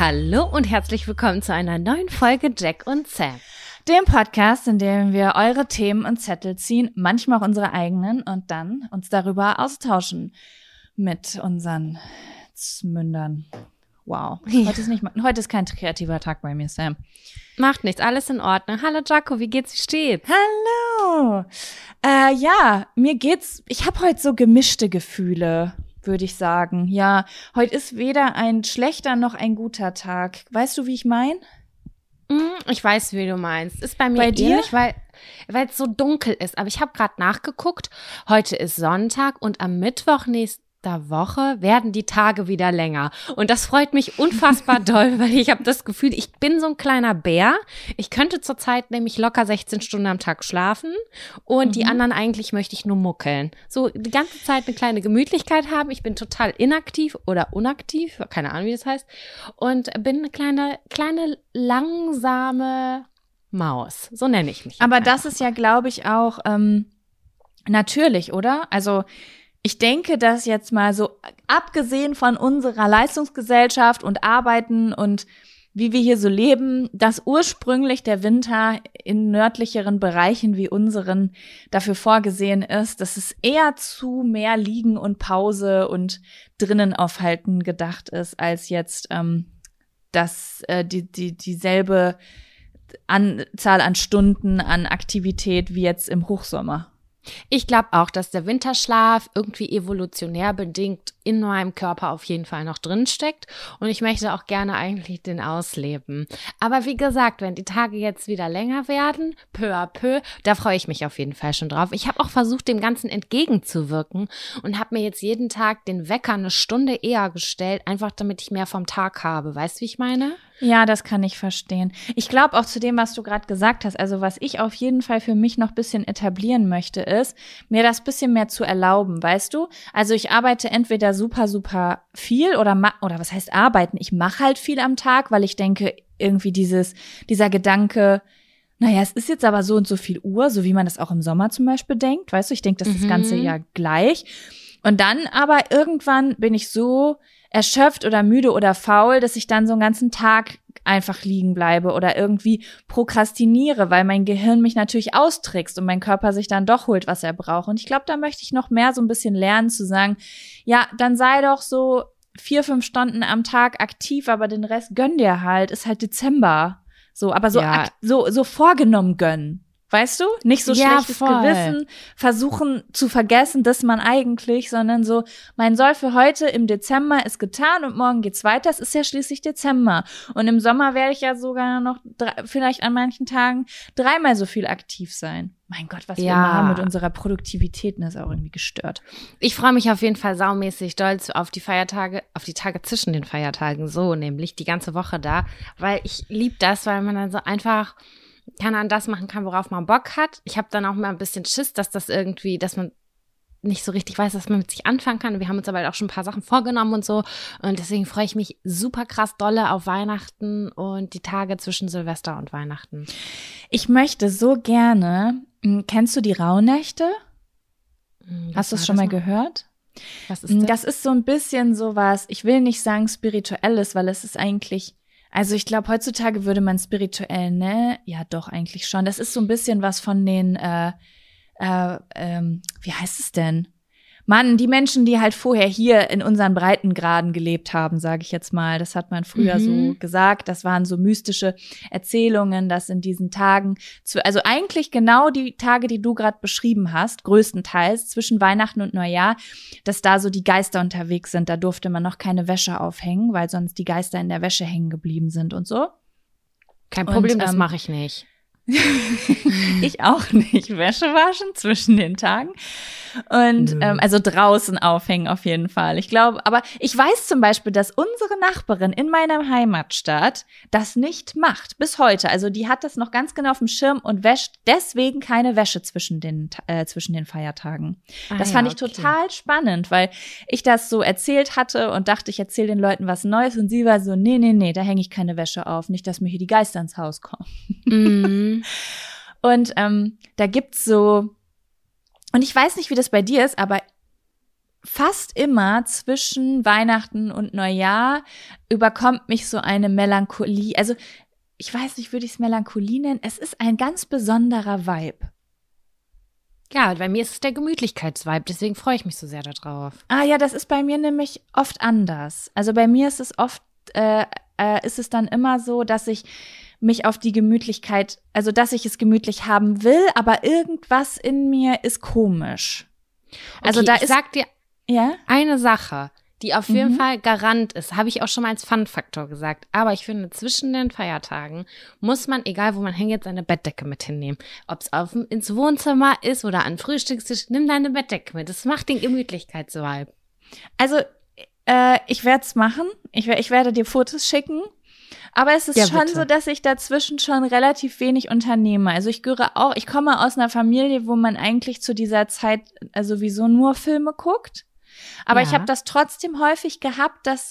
Hallo und herzlich willkommen zu einer neuen Folge Jack und Sam. Dem Podcast, in dem wir eure Themen und Zettel ziehen, manchmal auch unsere eigenen und dann uns darüber austauschen mit unseren Mündern. Wow, heute ist kein kreativer Tag bei mir, Sam. Macht nichts, alles in Ordnung. Hallo Jaco, wie geht's, wie steht's? Hallo. Ja, mir geht's, ich habe heute so gemischte Gefühle, würde ich sagen. Ja, heute ist weder ein schlechter noch ein guter Tag. Weißt du, wie ich meine? Ich weiß, wie du meinst. Ist bei mir Bei dir? ähnlich, weil es so dunkel ist. Aber ich habe gerade nachgeguckt. Heute ist Sonntag und am Mittwoch nächster Woche werden die Tage wieder länger. Und das freut mich unfassbar doll, weil ich habe das Gefühl, ich bin so ein kleiner Bär. Ich könnte zurzeit nämlich locker 16 Stunden am Tag schlafen und die anderen eigentlich möchte ich nur muckeln. So die ganze Zeit eine kleine Gemütlichkeit haben. Ich bin total inaktiv oder unaktiv, keine Ahnung, wie das heißt. Und bin eine kleine langsame Maus. So nenne ich mich. Aber das ist ja, glaube ich, auch natürlich, oder? Also ich denke, dass jetzt mal so, abgesehen von unserer Leistungsgesellschaft und Arbeiten und wie wir hier so leben, dass ursprünglich der Winter in nördlicheren Bereichen wie unseren dafür vorgesehen ist, dass es eher zu mehr Liegen und Pause und drinnen aufhalten gedacht ist, als jetzt dass dieselbe Anzahl an Stunden an Aktivität wie jetzt im Hochsommer. Ich glaube auch, dass der Winterschlaf irgendwie evolutionär bedingt in meinem Körper auf jeden Fall noch drin steckt und ich möchte auch gerne eigentlich den ausleben. Aber wie gesagt, wenn die Tage jetzt wieder länger werden, peu à peu, da freue ich mich auf jeden Fall schon drauf. Ich habe auch versucht, dem Ganzen entgegenzuwirken und habe mir jetzt jeden Tag den Wecker eine Stunde eher gestellt, einfach damit ich mehr vom Tag habe. Weißt du, wie ich meine? Ja, das kann ich verstehen. Ich glaube auch zu dem, was du gerade gesagt hast, also was ich auf jeden Fall für mich noch ein bisschen etablieren möchte, ist, mir das bisschen mehr zu erlauben, weißt du? Also ich arbeite entweder super, super viel oder was heißt arbeiten? Ich mache halt viel am Tag, weil ich denke, irgendwie dieser Gedanke, naja, es ist jetzt aber so und so viel Uhr, so wie man das auch im Sommer zum Beispiel denkt, weißt du? Ich denke, das ist das ganze Jahr gleich. Und dann aber irgendwann bin ich so erschöpft oder müde oder faul, dass ich dann so einen ganzen Tag einfach liegen bleibe oder irgendwie prokrastiniere, weil mein Gehirn mich natürlich austrickst und mein Körper sich dann doch holt, was er braucht. Und ich glaube, da möchte ich noch mehr so ein bisschen lernen zu sagen, ja, dann sei doch so 4-5 Stunden am Tag aktiv, aber den Rest gönn dir halt, ist halt Dezember. So, aber so, Ja. so vorgenommen gönnen. Weißt du? Nicht so Ja, schlechtes voll. Gewissen, versuchen zu vergessen, dass man eigentlich, sondern so, man soll für heute im Dezember ist getan und morgen geht's weiter. Es ist ja schließlich Dezember. Und im Sommer werde ich ja sogar noch vielleicht an manchen Tagen 3-mal so viel aktiv sein. Mein Gott, was wir immer haben mit unserer Produktivität, das ist auch irgendwie gestört. Ich freue mich auf jeden Fall saumäßig stolz auf die Feiertage, auf die Tage zwischen den Feiertagen, so nämlich die ganze Woche da, weil ich liebe das, weil man dann so einfach das machen kann, worauf man Bock hat. Ich habe dann auch mal ein bisschen Schiss, dass man nicht so richtig weiß, was man mit sich anfangen kann. Wir haben uns aber auch schon ein paar Sachen vorgenommen und so. Und deswegen freue ich mich super krass dolle auf Weihnachten und die Tage zwischen Silvester und Weihnachten. Ich möchte so gerne, kennst du die Rauhnächte? Hast du es schon mal gehört? Was ist das? Das ist so ein bisschen sowas, ich will nicht sagen spirituelles, weil es ist eigentlich, also ich glaube, heutzutage würde man spirituell, ne? Ja, doch, eigentlich schon. Das ist so ein bisschen was von den, wie heißt es denn? Mann, die Menschen, die halt vorher hier in unseren Breitengraden gelebt haben, sage ich jetzt mal, das hat man früher so gesagt, das waren so mystische Erzählungen, dass in diesen Tagen, also eigentlich genau die Tage, die du gerade beschrieben hast, größtenteils zwischen Weihnachten und Neujahr, dass da so die Geister unterwegs sind, da durfte man noch keine Wäsche aufhängen, weil sonst die Geister in der Wäsche hängen geblieben sind und so. Kein Problem, das mache ich nicht. Ich auch nicht. Wäsche waschen zwischen den Tagen. Und also draußen aufhängen auf jeden Fall. Ich glaube, aber ich weiß zum Beispiel, dass unsere Nachbarin in meiner Heimatstadt das nicht macht. Bis heute. Also die hat das noch ganz genau auf dem Schirm und wäscht deswegen keine Wäsche zwischen den Feiertagen. Das fand ich total spannend, weil ich das so erzählt hatte und dachte, ich erzähle den Leuten was Neues und sie war so, nee, da hänge ich keine Wäsche auf. Nicht, dass mir hier die Geister ins Haus kommen. Und da gibt's so, und ich weiß nicht, wie das bei dir ist, aber fast immer zwischen Weihnachten und Neujahr überkommt mich so eine Melancholie. Also ich weiß nicht, würde ich es Melancholie nennen? Es ist ein ganz besonderer Vibe. Ja, bei mir ist es der Gemütlichkeitsvibe, deswegen freue ich mich so sehr darauf. Ah ja, das ist bei mir nämlich oft anders. Also bei mir ist es oft, ist es dann immer so, dass ich mich auf die Gemütlichkeit, also dass ich es gemütlich haben will, aber irgendwas in mir ist komisch. Also Okay, da ich ist, sag dir ja, eine Sache, die auf jeden Fall Garant ist, habe ich auch schon mal als Fun-Faktor gesagt. Aber ich finde, zwischen den Feiertagen muss man, egal wo man hingeht, seine Bettdecke mit hinnehmen. Ob es ins Wohnzimmer ist oder an den Frühstückstisch, nimm deine Bettdecke mit. Das macht den Gemütlichkeitsvibe. also ich werde es machen. Ich werde dir Fotos schicken. Aber es ist Ja, schon bitte. so, dass ich dazwischen schon relativ wenig unternehme. Also ich komme aus einer Familie, wo man eigentlich zu dieser Zeit sowieso nur Filme guckt. Aber Ja. ich habe das trotzdem häufig gehabt, dass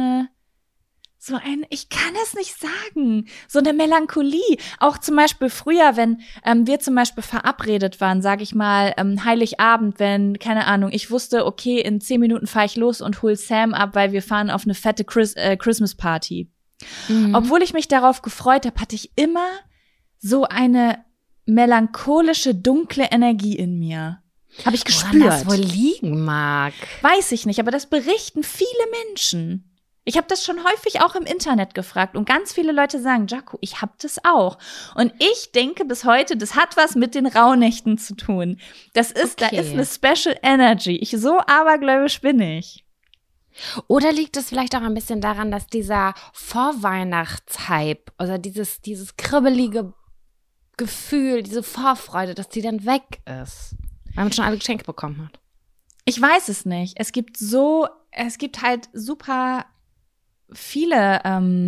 ich kann es nicht sagen, so eine Melancholie. Auch zum Beispiel früher, wenn wir zum Beispiel verabredet waren, sage ich mal, Heiligabend, wenn, keine Ahnung, ich wusste, okay, in 10 Minuten fahre ich los und hol Sam ab, weil wir fahren auf eine fette Christmas Party. Obwohl ich mich darauf gefreut habe, hatte ich immer so eine melancholische, dunkle Energie in mir. Habe ich Woran das gespürt. wohl liegen mag. Weiß ich nicht, aber das berichten viele Menschen. Ich habe das schon häufig auch im Internet gefragt und ganz viele Leute sagen, Jaco, ich habe das auch. Und ich denke bis heute, das hat was mit den Rauhnächten zu tun. Da ist eine Special Energy. So abergläubisch bin ich. Oder liegt es vielleicht auch ein bisschen daran, dass dieser Vorweihnachtshype, also dieses kribbelige Gefühl, diese Vorfreude, dass die dann weg ist, weil man schon alle Geschenke bekommen hat? Ich weiß es nicht. Es gibt halt super viele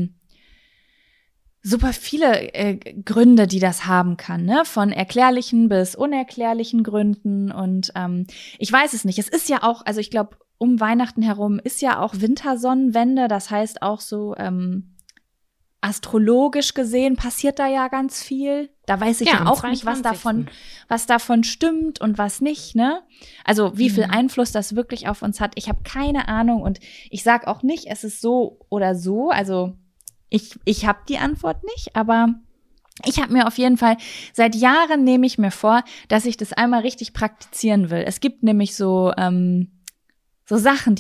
Gründe, die das haben kann, ne? Von erklärlichen bis unerklärlichen Gründen. Und ich weiß es nicht. Es ist ja auch, also ich glaube, um Weihnachten herum ist ja auch Wintersonnenwende. Das heißt auch so astrologisch gesehen passiert da ja ganz viel. Da weiß ich ja am auch nicht, was 22.. davon stimmt und was nicht, ne? Also wie viel Einfluss das wirklich auf uns hat. Ich habe keine Ahnung und ich sag auch nicht, es ist so oder so. Also ich habe die Antwort nicht, aber ich habe mir auf jeden Fall, seit Jahren nehme ich mir vor, dass ich das einmal richtig praktizieren will. Es gibt nämlich so Sachen,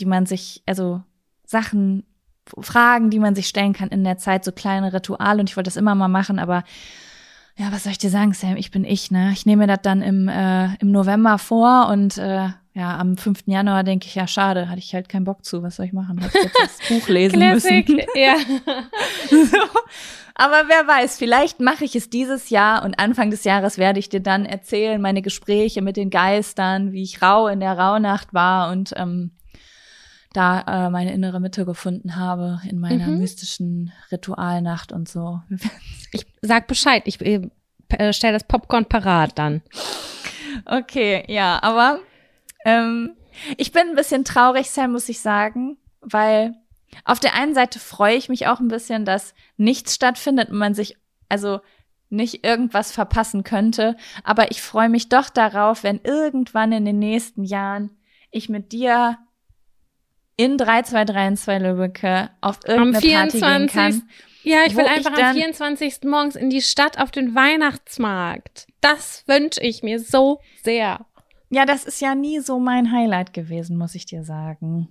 Fragen, die man sich stellen kann in der Zeit, so kleine Rituale und ich wollte das immer mal machen, aber ja, was soll ich dir sagen, Sam, ich bin ich, ne? Ich nehme mir das dann im November vor und am 5. Januar denke ich, ja, schade, hatte ich halt keinen Bock zu, was soll ich machen? Hätte ich jetzt das Buch lesen Classic, müssen. ja. So. Aber wer weiß, vielleicht mache ich es dieses Jahr und Anfang des Jahres werde ich dir dann erzählen, meine Gespräche mit den Geistern, wie ich rau in der Rauhnacht war und da meine innere Mitte gefunden habe in meiner mystischen Ritualnacht und so. Ich sag Bescheid, ich stell das Popcorn parat dann. Okay, ja, aber ich bin ein bisschen traurig, Sam, muss ich sagen, weil auf der einen Seite freue ich mich auch ein bisschen, dass nichts stattfindet und man sich also nicht irgendwas verpassen könnte, aber ich freue mich doch darauf, wenn irgendwann in den nächsten Jahren ich mit dir in 3232 Lübbecke auf irgendeine Party gehen kann. Ja, ich will wo einfach am 24. morgens in die Stadt auf den Weihnachtsmarkt. Das wünsche ich mir so sehr. Ja, das ist ja nie so mein Highlight gewesen, muss ich dir sagen.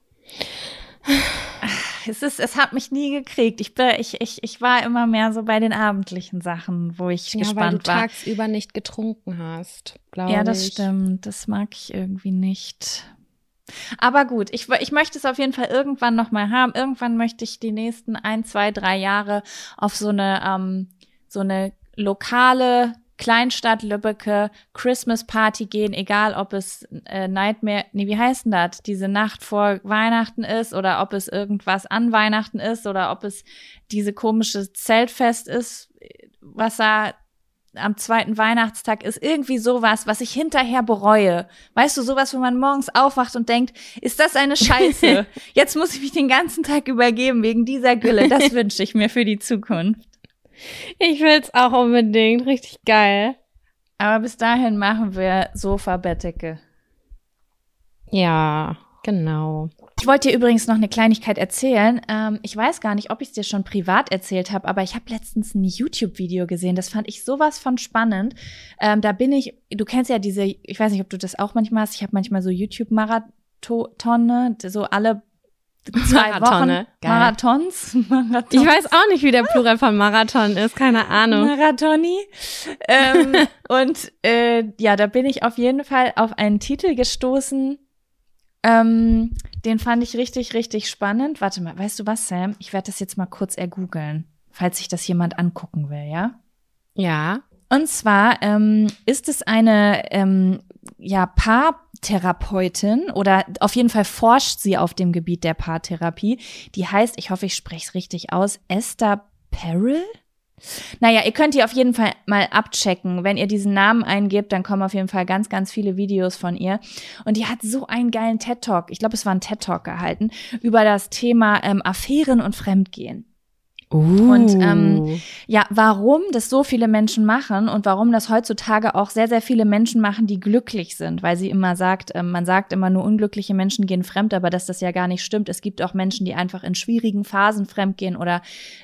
Es hat mich nie gekriegt. Ich war immer mehr so bei den abendlichen Sachen, wo ich gespannt war. Weil du tagsüber nicht getrunken hast, glaube ich. Ja, das stimmt. Das mag ich irgendwie nicht. Aber gut, ich möchte es auf jeden Fall irgendwann noch mal haben. Irgendwann möchte ich die nächsten 1, 2, 3 Jahre auf so eine lokale Kleinstadt Lübbecke Christmas Party gehen, egal ob es wie heißt denn das? Diese Nacht vor Weihnachten ist oder ob es irgendwas an Weihnachten ist oder ob es diese komische Zeltfest ist, was da am 2. Weihnachtstag ist, irgendwie sowas, was ich hinterher bereue. Weißt du, sowas, wo man morgens aufwacht und denkt, ist das eine Scheiße? Jetzt muss ich mich den ganzen Tag übergeben wegen dieser Gülle. Das wünsche ich mir für die Zukunft. Ich will's auch unbedingt. Richtig geil. Aber bis dahin machen wir Sofa-Bettdecke. Ja, genau. Ich wollte dir übrigens noch eine Kleinigkeit erzählen. Ich weiß gar nicht, ob ich es dir schon privat erzählt habe, aber ich habe letztens ein YouTube-Video gesehen. Das fand ich sowas von spannend. Du kennst ja ich weiß nicht, ob du das auch manchmal hast. Ich habe manchmal so YouTube-Marathone, so alle 2 Wochen. Marathons. Ich weiß auch nicht, wie der Plural von Marathon ist. Keine Ahnung. Marathoni. Da bin ich auf jeden Fall auf einen Titel gestoßen. Den fand ich richtig, richtig spannend. Warte mal, weißt du was, Sam? Ich werde das jetzt mal kurz ergoogeln, falls sich das jemand angucken will, ja? Ja. Und zwar ist es eine Paartherapeutin oder auf jeden Fall forscht sie auf dem Gebiet der Paartherapie. Die heißt, ich hoffe, ich spreche es richtig aus, Esther Perel? Naja, ihr könnt die auf jeden Fall mal abchecken. Wenn ihr diesen Namen eingebt, dann kommen auf jeden Fall ganz, ganz viele Videos von ihr. Und die hat so einen geilen TED-Talk, ich glaube, es war ein TED-Talk gehalten, über das Thema Affären und Fremdgehen. Und warum das so viele Menschen machen und warum das heutzutage auch sehr, sehr viele Menschen machen, die glücklich sind, weil sie immer sagt, man sagt immer nur unglückliche Menschen gehen fremd, aber dass das ja gar nicht stimmt. Es gibt auch Menschen, die einfach in schwierigen Phasen fremdgehen oder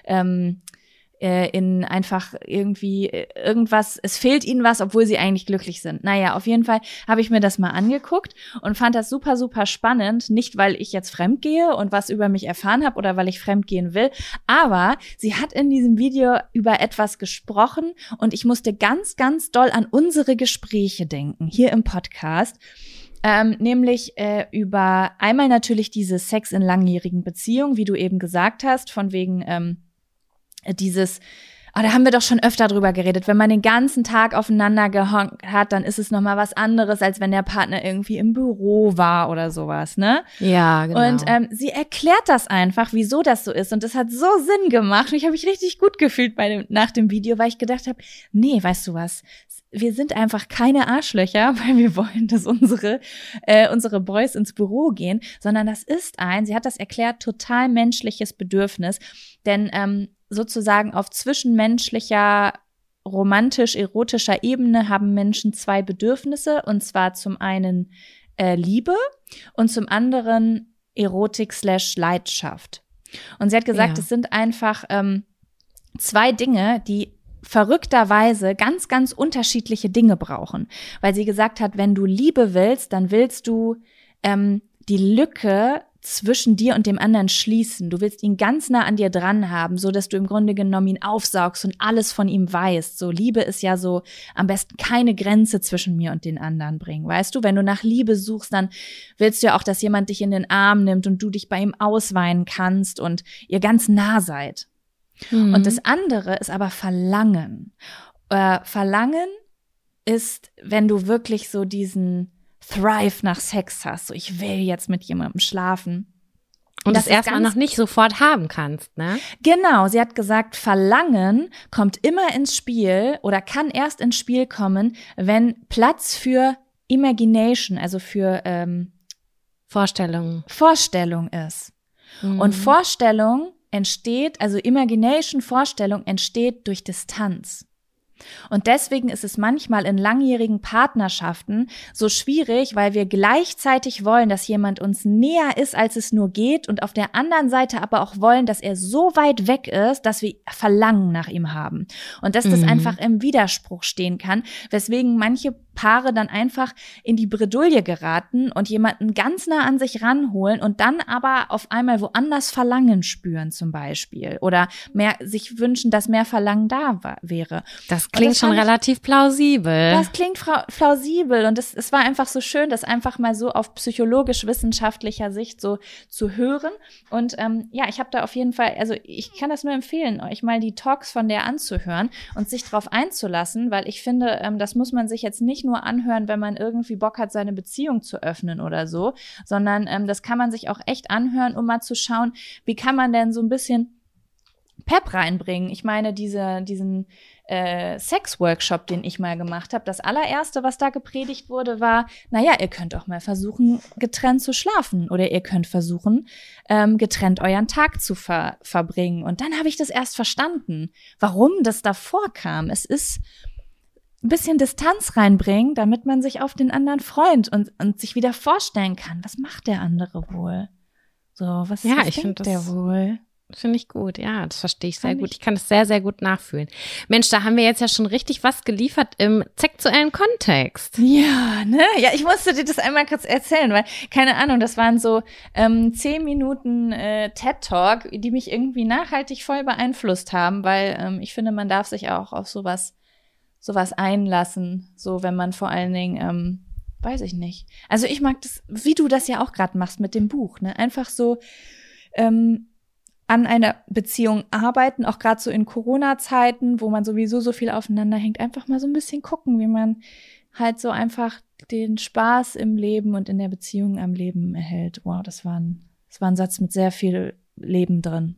in einfach irgendwie irgendwas, es fehlt ihnen was, obwohl sie eigentlich glücklich sind. Naja, auf jeden Fall habe ich mir das mal angeguckt und fand das super, super spannend. Nicht, weil ich jetzt fremdgehe und was über mich erfahren habe oder weil ich fremdgehen will, aber sie hat in diesem Video über etwas gesprochen und ich musste ganz, ganz doll an unsere Gespräche denken, hier im Podcast. Nämlich über einmal natürlich diese Sex in langjährigen Beziehungen, wie du eben gesagt hast, von wegen da haben wir doch schon öfter drüber geredet. Wenn man den ganzen Tag aufeinander gehockt hat, dann ist es nochmal was anderes, als wenn der Partner irgendwie im Büro war oder sowas, ne? Ja, genau. Und sie erklärt das einfach, wieso das so ist. Und das hat so Sinn gemacht. Und ich habe mich richtig gut gefühlt nach dem Video, weil ich gedacht habe, nee, weißt du was? Wir sind einfach keine Arschlöcher, weil wir wollen, dass unsere Boys ins Büro gehen, sondern das ist sie hat das erklärt, total menschliches Bedürfnis. Denn sozusagen auf zwischenmenschlicher, romantisch-erotischer Ebene haben Menschen 2 Bedürfnisse, und zwar zum einen Liebe und zum anderen Erotik/Leidenschaft. Und sie hat gesagt, es sind einfach 2 Dinge, die verrückterweise ganz, ganz unterschiedliche Dinge brauchen. Weil sie gesagt hat, wenn du Liebe willst, dann willst du die Lücke zwischen dir und dem anderen schließen. Du willst ihn ganz nah an dir dran haben, so dass du im Grunde genommen ihn aufsaugst und alles von ihm weißt. So, Liebe ist ja so am besten keine Grenze zwischen mir und den anderen bringen. Weißt du, wenn du nach Liebe suchst, dann willst du ja auch, dass jemand dich in den Arm nimmt und du dich bei ihm ausweinen kannst und ihr ganz nah seid. Mhm. Und das andere ist aber Verlangen. Verlangen ist, wenn du wirklich so diesen Thrive nach Sex hast, so ich will jetzt mit jemandem schlafen. Und das erstmal noch nicht sofort haben kannst, ne? Genau, sie hat gesagt, Verlangen kommt immer ins Spiel oder kann erst ins Spiel kommen, wenn Platz für Imagination, also für Vorstellung ist. Mhm. Und Vorstellung entsteht, also Imagination, Vorstellung entsteht durch Distanz. Und deswegen ist es manchmal in langjährigen Partnerschaften so schwierig, weil wir gleichzeitig wollen, dass jemand uns näher ist, als es nur geht, und auf der anderen Seite aber auch wollen, dass er so weit weg ist, dass wir Verlangen nach ihm haben. Und dass das einfach im Widerspruch stehen kann, weswegen manche Paare dann einfach in die Bredouille geraten und jemanden ganz nah an sich ranholen und dann aber auf einmal woanders Verlangen spüren zum Beispiel oder sich wünschen, dass mehr Verlangen da wäre. Das klingt schon relativ plausibel. Das klingt plausibel und es war einfach so schön, das einfach mal so auf psychologisch-wissenschaftlicher Sicht so zu hören. Und ich habe da auf jeden Fall, also ich kann das nur empfehlen, euch mal die Talks von der anzuhören und sich drauf einzulassen, weil ich finde, das muss man sich jetzt nicht nur anhören, wenn man irgendwie Bock hat, seine Beziehung zu öffnen oder so, sondern das kann man sich auch echt anhören, um mal zu schauen, wie kann man denn so ein bisschen Pep reinbringen. Ich meine, diesen Sex-Workshop, den ich mal gemacht habe, das allererste, was da gepredigt wurde, war, ihr könnt auch mal versuchen, getrennt zu schlafen oder ihr könnt versuchen, getrennt euren Tag zu verbringen. Und dann habe ich das erst verstanden, warum das davor kam. ein bisschen Distanz reinbringen, damit man sich auf den anderen freut und sich wieder vorstellen kann, was macht der andere wohl? So, was denkt der wohl? Finde ich gut, ja, das verstehe ich sehr gut. Ich kann das sehr, sehr gut nachfühlen. Mensch, da haben wir jetzt ja schon richtig was geliefert im sexuellen Kontext. Ja, ne? Ja, ich musste dir das einmal kurz erzählen, weil, keine Ahnung, das waren so 10 Minuten TED-Talk, die mich irgendwie nachhaltig voll beeinflusst haben, weil ich finde, man darf sich auch auf sowas einlassen, so wenn man vor allen Dingen, weiß ich nicht. Also ich mag das, wie du das ja auch gerade machst mit dem Buch, ne? Einfach so an einer Beziehung arbeiten, auch gerade so in Corona-Zeiten, wo man sowieso so viel aufeinander hängt, einfach mal so ein bisschen gucken, wie man halt so einfach den Spaß im Leben und in der Beziehung am Leben erhält. Wow, das war ein Satz mit sehr viel Leben drin.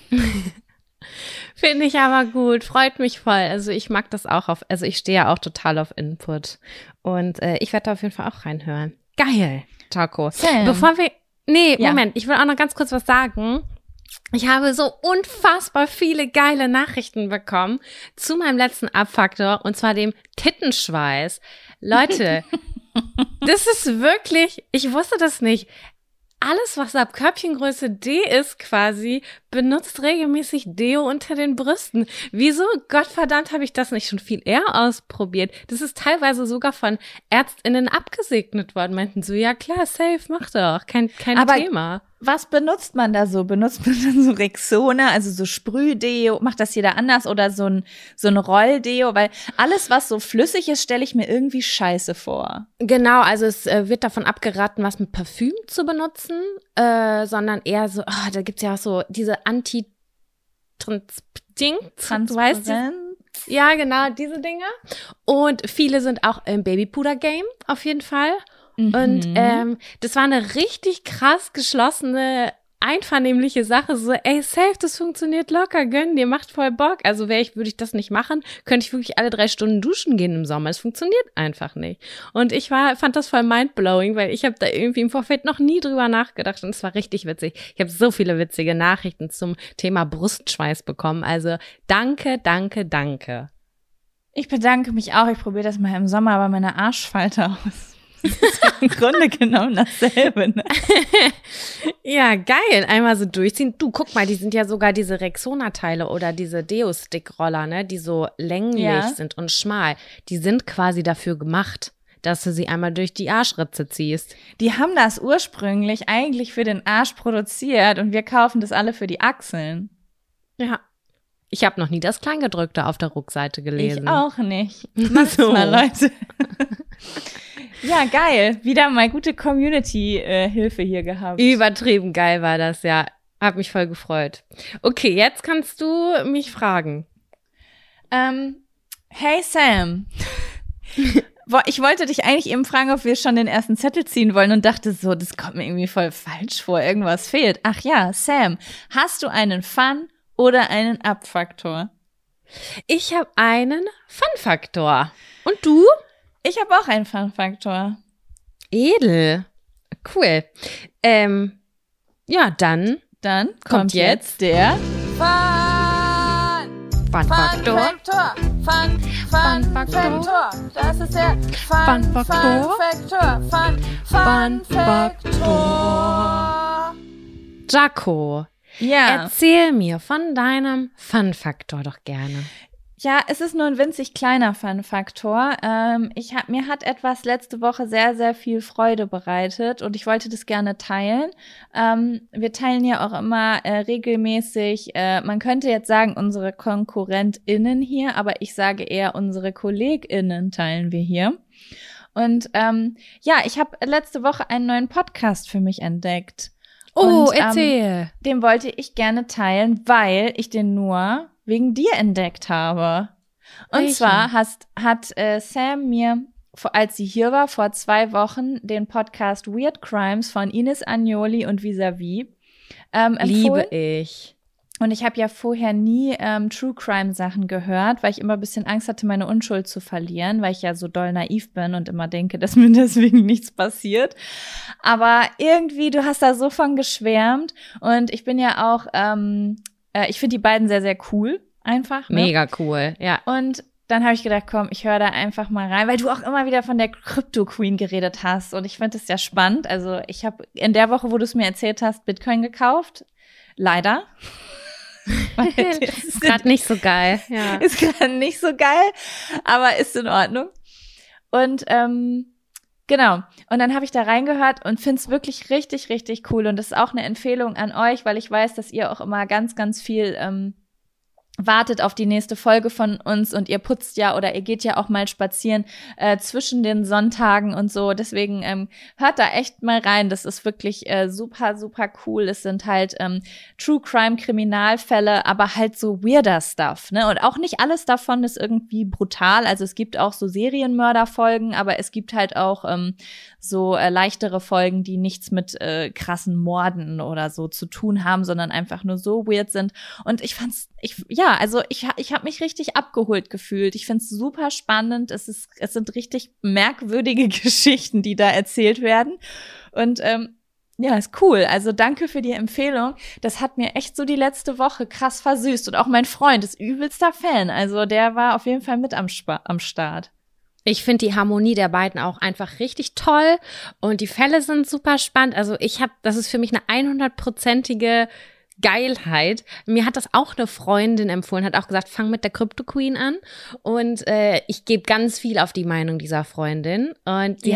Finde ich aber gut, freut mich voll. Also ich mag das auch also ich stehe ja auch total auf Input und ich werde da auf jeden Fall auch reinhören. Geil, Jaco. Moment, ich will auch noch ganz kurz was sagen. Ich habe so unfassbar viele geile Nachrichten bekommen zu meinem letzten Abfaktor und zwar dem Tittenschweiß. Leute, das ist wirklich, ich wusste das nicht. Alles, was ab Körbchengröße D ist quasi, benutzt regelmäßig Deo unter den Brüsten. Wieso, Gottverdammt, habe ich das nicht schon viel eher ausprobiert? Das ist teilweise sogar von ÄrztInnen abgesegnet worden. Meinten so, ja klar, safe, mach doch, kein Thema. Was benutzt man da so? Benutzt man dann so Rexona, also so Sprühdeo? Macht das jeder anders oder so ein Rolldeo? Weil alles, was so flüssig ist, stelle ich mir irgendwie scheiße vor. Genau, also es wird davon abgeraten, was mit Parfüm zu benutzen, sondern eher so, da gibt's ja auch so diese Transparenz. Ja, genau, diese Dinger. Und viele sind auch im Babypuder-Game auf jeden Fall. Und das war eine richtig krass geschlossene, einvernehmliche Sache. So, ey, safe, das funktioniert locker, gönn dir, macht voll Bock. Also würde ich das nicht machen, könnte ich wirklich alle 3 Stunden duschen gehen im Sommer. Es funktioniert einfach nicht. Und ich fand das voll mindblowing, weil ich habe da irgendwie im Vorfeld noch nie drüber nachgedacht und es war richtig witzig. Ich habe so viele witzige Nachrichten zum Thema Brustschweiß bekommen. Also danke, danke, danke. Ich bedanke mich auch. Ich probiere das mal im Sommer bei meiner Arschfalte aus. Das ist im Grunde genommen dasselbe, ne? Ja, geil. Einmal so durchziehen. Du, guck mal, die sind ja sogar diese Rexona-Teile oder diese Deo-Stick-Roller, ne, die so länglich sind und schmal. Die sind quasi dafür gemacht, dass du sie einmal durch die Arschritze ziehst. Die haben das ursprünglich eigentlich für den Arsch produziert und wir kaufen das alle für die Achseln. Ja. Ich habe noch nie das Kleingedrückte auf der Rückseite gelesen. Ich auch nicht. Mach's mal, Leute. Ja, geil. Wieder mal gute Community-Hilfe hier gehabt. Übertrieben geil war das, ja. Hab mich voll gefreut. Okay, jetzt kannst du mich fragen. Hey Sam. Ich wollte dich eigentlich eben fragen, ob wir schon den ersten Zettel ziehen wollen und dachte so, das kommt mir irgendwie voll falsch vor. Irgendwas fehlt. Ach ja, Sam, hast du einen Fun- oder einen Abfaktor? Ich habe einen Fun-Faktor. Und du? Ich habe auch einen Fun-Faktor. Edel. Cool. Ja, dann kommt jetzt der Fun-Faktor. Fun-Faktor. Das ist der Fun-Faktor. Jaco, erzähl mir von deinem Fun-Faktor doch gerne. Ja, es ist nur ein winzig kleiner Fun-Faktor. Mir hat etwas letzte Woche sehr, sehr viel Freude bereitet und ich wollte das gerne teilen. Wir teilen ja auch immer regelmäßig, man könnte jetzt sagen, unsere KonkurrentInnen hier, aber ich sage eher, unsere KollegInnen teilen wir hier. Und ich habe letzte Woche einen neuen Podcast für mich entdeckt. Oh, und, erzähl. Den wollte ich gerne teilen, weil ich den nur wegen dir entdeckt habe. Und zwar hat Sam mir, als sie hier war, vor 2 Wochen den Podcast Weird Crimes von Ines Agnoli und Vis-a-vis empfohlen. Liebe ich. Und ich habe ja vorher nie True Crime Sachen gehört, weil ich immer ein bisschen Angst hatte, meine Unschuld zu verlieren, weil ich ja so doll naiv bin und immer denke, dass mir deswegen nichts passiert. Aber irgendwie, du hast da so von geschwärmt und ich bin ja auch, ich finde die beiden sehr, sehr cool, einfach. Ne? Mega cool, ja. Und dann habe ich gedacht, komm, ich höre da einfach mal rein, weil du auch immer wieder von der Crypto Queen geredet hast und ich finde es ja spannend. Also ich habe in der Woche, wo du es mir erzählt hast, Bitcoin gekauft. Leider. Ist gerade nicht so geil. Ja. Ist gerade nicht so geil, aber ist in Ordnung. Und genau. Und dann habe ich da reingehört und finde es wirklich richtig, richtig cool. Und das ist auch eine Empfehlung an euch, weil ich weiß, dass ihr auch immer ganz, ganz viel wartet auf die nächste Folge von uns und ihr putzt ja oder ihr geht ja auch mal spazieren zwischen den Sonntagen und so. Deswegen hört da echt mal rein. Das ist wirklich super, super cool. Es sind halt True Crime Kriminalfälle, aber halt so weirder Stuff, ne? Und auch nicht alles davon ist irgendwie brutal. Also es gibt auch so Serienmörderfolgen, aber es gibt halt auch so leichtere Folgen, die nichts mit krassen Morden oder so zu tun haben, sondern einfach nur so weird sind. Und ich habe mich richtig abgeholt gefühlt. Ich find's super spannend. Es sind richtig merkwürdige Geschichten, die da erzählt werden. Und ja, ist cool. Also danke für die Empfehlung. Das hat mir echt so die letzte Woche krass versüßt. Und auch mein Freund ist übelster Fan. Also der war auf jeden Fall mit am Start. Ich finde die Harmonie der beiden auch einfach richtig toll und die Fälle sind super spannend. Also das ist für mich eine 100%ige Geilheit. Mir hat das auch eine Freundin empfohlen, hat auch gesagt, fang mit der Crypto Queen an und ich gebe ganz viel auf die Meinung dieser Freundin und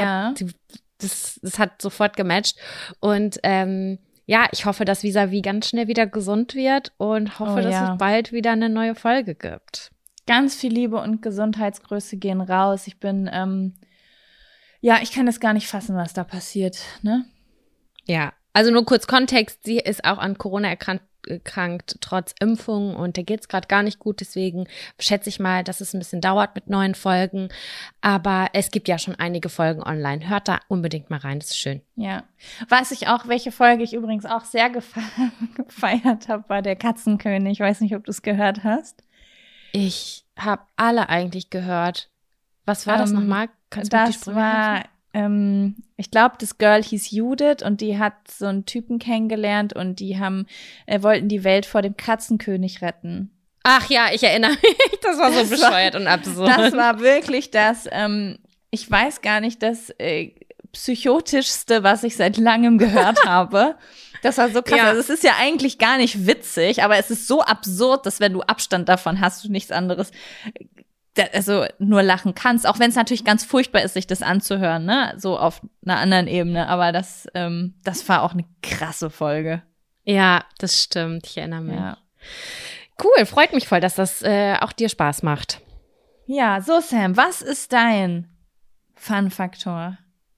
das hat sofort gematcht und ja, ich hoffe, dass Visavi ganz schnell wieder gesund wird und hoffe, dass es bald wieder eine neue Folge gibt. Ganz viel Liebe und Gesundheitsgrüße gehen raus. Ich bin, ich kann das gar nicht fassen, was da passiert, ne? Ja, also nur kurz Kontext, sie ist auch an Corona erkrankt, trotz Impfung und der geht's gerade gar nicht gut, deswegen schätze ich mal, dass es ein bisschen dauert mit neuen Folgen, aber es gibt ja schon einige Folgen online, hört da unbedingt mal rein, das ist schön. Ja, welche Folge ich übrigens auch sehr gefeiert habe, war der Katzenkönig, ich weiß nicht, ob du es gehört hast. Ich habe alle eigentlich gehört. Was war das nochmal? Kannst du das war, ich glaube, das Girl hieß Judith und die hat so einen Typen kennengelernt und die wollten die Welt vor dem Katzenkönig retten. Ach ja, ich erinnere mich. Das war so bescheuert und absurd. Das war wirklich ich weiß gar nicht, das psychotischste, was ich seit langem gehört habe. Das war so krass. Ja. Also es ist ja eigentlich gar nicht witzig, aber es ist so absurd, dass wenn du Abstand davon hast, du nichts anderes, also nur lachen kannst. Auch wenn es natürlich ganz furchtbar ist, sich das anzuhören, ne? So auf einer anderen Ebene. Aber das war auch eine krasse Folge. Ja, das stimmt. Ich erinnere mich. Ja. Cool, freut mich voll, dass das auch dir Spaß macht. Ja, so Sam, was ist dein Fun-Faktor?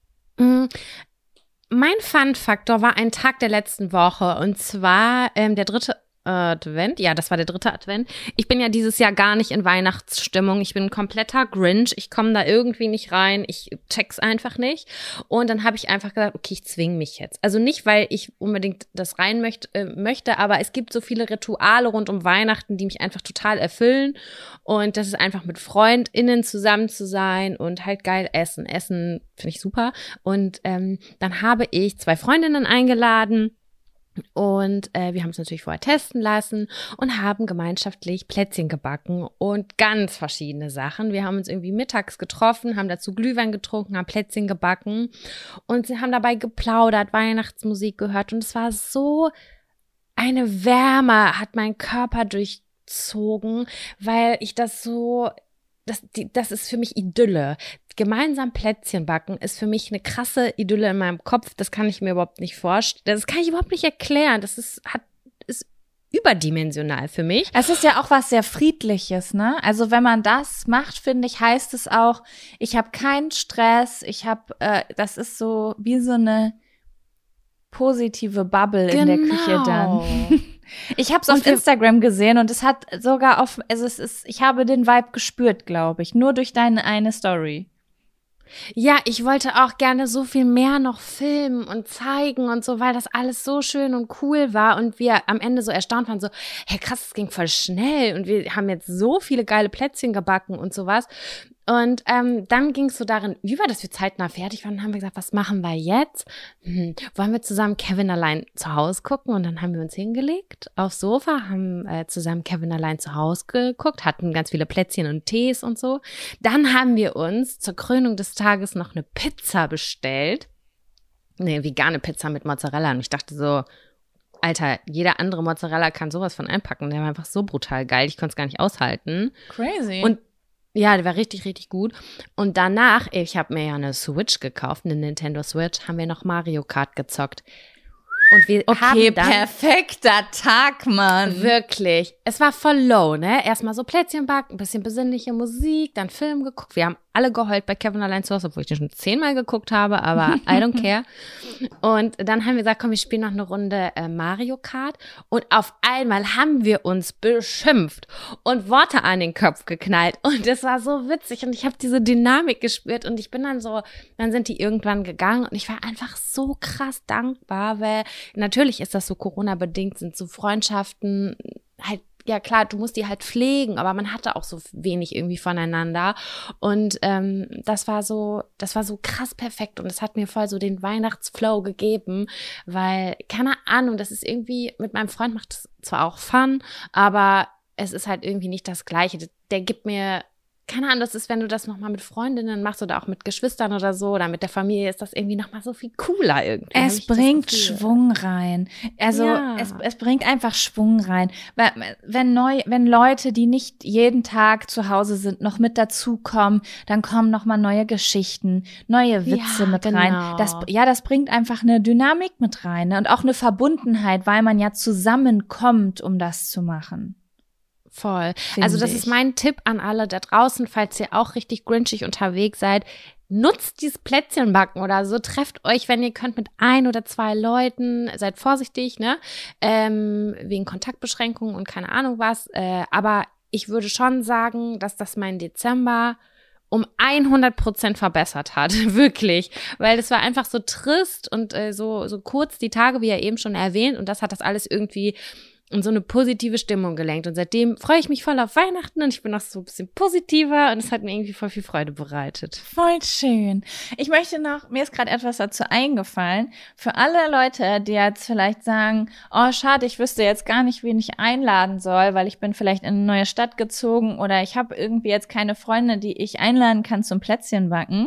Mein Fun-Faktor war ein Tag der letzten Woche und zwar der 3. Advent. Ja, das war der 3. Advent. Ich bin ja dieses Jahr gar nicht in Weihnachtsstimmung. Ich bin ein kompletter Grinch. Ich komme da irgendwie nicht rein. Ich check's einfach nicht. Und dann habe ich einfach gesagt, okay, ich zwinge mich jetzt. Also nicht, weil ich unbedingt das rein möchte, aber es gibt so viele Rituale rund um Weihnachten, die mich einfach total erfüllen. Und das ist einfach mit FreundInnen zusammen zu sein und halt geil essen. Essen finde ich super. Und dann habe ich 2 Freundinnen eingeladen. Und wir haben es natürlich vorher testen lassen und haben gemeinschaftlich Plätzchen gebacken und ganz verschiedene Sachen. Wir haben uns irgendwie mittags getroffen, haben dazu Glühwein getrunken, haben Plätzchen gebacken und sie haben dabei geplaudert, Weihnachtsmusik gehört und es war so eine Wärme, hat mein Körper durchzogen, weil ich das so... Das ist für mich Idylle. Gemeinsam Plätzchen backen ist für mich eine krasse Idylle in meinem Kopf. Das kann ich mir überhaupt nicht vorstellen. Das kann ich überhaupt nicht erklären. Das ist überdimensional für mich. Es ist ja auch was sehr Friedliches, ne? Also wenn man das macht, finde ich, heißt es auch, ich habe keinen Stress. Das ist so wie so eine positive Bubble in der Küche dann. Ich habe es auf Instagram gesehen und es hat sogar ich habe den Vibe gespürt, glaube ich, nur durch deine eine Story. Ja, ich wollte auch gerne so viel mehr noch filmen und zeigen und so, weil das alles so schön und cool war und wir am Ende so erstaunt waren, so, hey krass, es ging voll schnell und wir haben jetzt so viele geile Plätzchen gebacken und sowas. Und dann ging es so darin über, dass wir zeitnah fertig waren. Dann haben wir gesagt, was machen wir jetzt? Wollen wir zusammen Kevin allein zu Hause gucken? Und dann haben wir uns hingelegt aufs Sofa, haben zusammen Kevin allein zu Hause geguckt, hatten ganz viele Plätzchen und Tees und so. Dann haben wir uns zur Krönung des Tages noch eine Pizza bestellt. Eine vegane Pizza mit Mozzarella. Und ich dachte so, Alter, jeder andere Mozzarella kann sowas von einpacken. Der war einfach so brutal geil. Ich konnte es gar nicht aushalten. Crazy. Und ja, der war richtig, richtig gut. Und danach, ich habe mir ja eine Switch gekauft, eine Nintendo Switch, haben wir noch Mario Kart gezockt. Und wir haben dann perfekter Tag, Mann. Wirklich. Es war voll low, ne? Erstmal so Plätzchen backen, ein bisschen besinnliche Musik, dann Film geguckt. Wir haben alle geheult bei Kevin allein zu Hause, obwohl ich den schon 10-mal geguckt habe, aber I don't care. Und dann haben wir gesagt, komm, wir spielen noch eine Runde Mario Kart. Und auf einmal haben wir uns beschimpft und Worte an den Kopf geknallt. Und es war so witzig und ich habe diese Dynamik gespürt und ich bin dann sind die irgendwann gegangen und ich war einfach so krass dankbar, weil natürlich ist das so Corona-bedingt, sind so Freundschaften halt, ja klar, du musst die halt pflegen, aber man hatte auch so wenig irgendwie voneinander und das war so krass perfekt und es hat mir voll so den Weihnachtsflow gegeben, weil, keine Ahnung, das ist irgendwie, mit meinem Freund macht es zwar auch Fun, aber es ist halt irgendwie nicht das Gleiche. Der gibt mir, keine Ahnung, das ist, wenn du das nochmal mit Freundinnen machst oder auch mit Geschwistern oder so oder mit der Familie, ist das irgendwie nochmal so viel cooler irgendwie. Es bringt Schwung rein. Also Ja. es bringt einfach Schwung rein. Wenn Leute, die nicht jeden Tag zu Hause sind, noch mit dazukommen, dann kommen nochmal neue Geschichten, neue Witze mit rein. Das bringt einfach eine Dynamik mit rein, ne? Und auch eine Verbundenheit, weil man ja zusammenkommt, um das zu machen. Voll. Also das ist mein Tipp an alle da draußen, falls ihr auch richtig grinchig unterwegs seid. Nutzt dieses Plätzchenbacken oder so. Trefft euch, wenn ihr könnt, mit 1 oder 2 Leuten. Seid vorsichtig, ne? Wegen Kontaktbeschränkungen und keine Ahnung was. Aber ich würde schon sagen, dass das mein Dezember um 100% verbessert hat. Wirklich. Weil es war einfach so trist und so kurz die Tage, wie er eben schon erwähnt. Und das hat das alles irgendwie in so eine positive Stimmung gelenkt. Und seitdem freue ich mich voll auf Weihnachten und ich bin auch so ein bisschen positiver und es hat mir irgendwie voll viel Freude bereitet. Voll schön. Ich möchte mir ist gerade etwas dazu eingefallen. Für alle Leute, die jetzt vielleicht sagen, oh schade, ich wüsste jetzt gar nicht, wen ich einladen soll, weil ich bin vielleicht in eine neue Stadt gezogen oder ich habe irgendwie jetzt keine Freunde, die ich einladen kann zum Plätzchenbacken.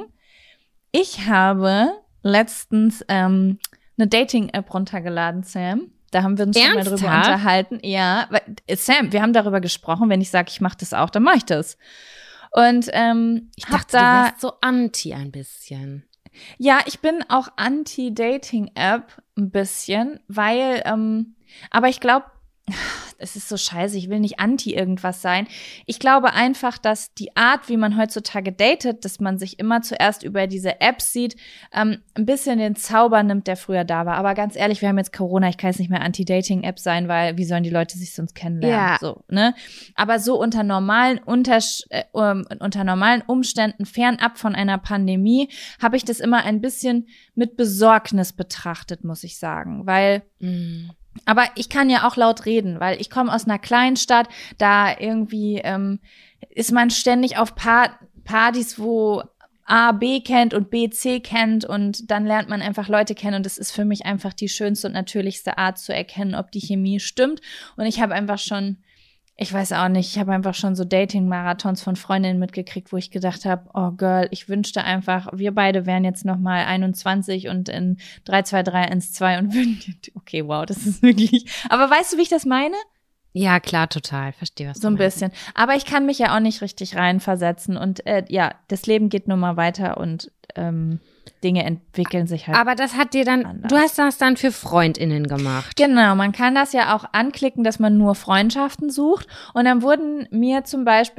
Ich habe letztens eine Dating-App runtergeladen, Sam. Da haben wir uns schon mal drüber unterhalten. Ja, Sam, wir haben darüber gesprochen. Wenn ich sage, ich mache das auch, dann mache ich das. Und ich dachte, du wärst so anti ein bisschen. Ja, ich bin auch anti-Dating-App ein bisschen, weil, aber ich glaube, es ist so scheiße, ich will nicht anti irgendwas sein. Ich glaube einfach, dass die Art, wie man heutzutage datet, dass man sich immer zuerst über diese Apps sieht, ein bisschen den Zauber nimmt, der früher da war. Aber ganz ehrlich, wir haben jetzt Corona, ich kann jetzt nicht mehr Anti-Dating-App sein, weil wie sollen die Leute sich sonst kennenlernen? Ja. So, ne? Aber so unter normalen Umständen, fernab von einer Pandemie, habe ich das immer ein bisschen mit Besorgnis betrachtet, muss ich sagen, weil aber ich kann ja auch laut reden, weil ich komme aus einer kleinen Stadt, da irgendwie ist man ständig auf Partys, wo A, B kennt und B, C kennt und dann lernt man einfach Leute kennen und das ist für mich einfach die schönste und natürlichste Art zu erkennen, ob die Chemie stimmt. Und ich habe einfach schon, ich weiß auch nicht, ich habe einfach schon so Dating-Marathons von Freundinnen mitgekriegt, wo ich gedacht habe, oh Girl, ich wünschte einfach, wir beide wären jetzt noch mal 21 und in 3, 2, 3, 1, 2 und würden, okay, wow, das ist wirklich, aber weißt du, wie ich das meine? Ja, klar, total. Verstehe, was so ein bisschen. Aber ich kann mich ja auch nicht richtig reinversetzen und ja, das Leben geht nun mal weiter und Dinge entwickeln sich halt. Aber das hat dir dann, anders. Du hast das dann für FreundInnen gemacht. Genau, man kann das ja auch anklicken, dass man nur Freundschaften sucht. Und dann wurden mir zum Beispiel,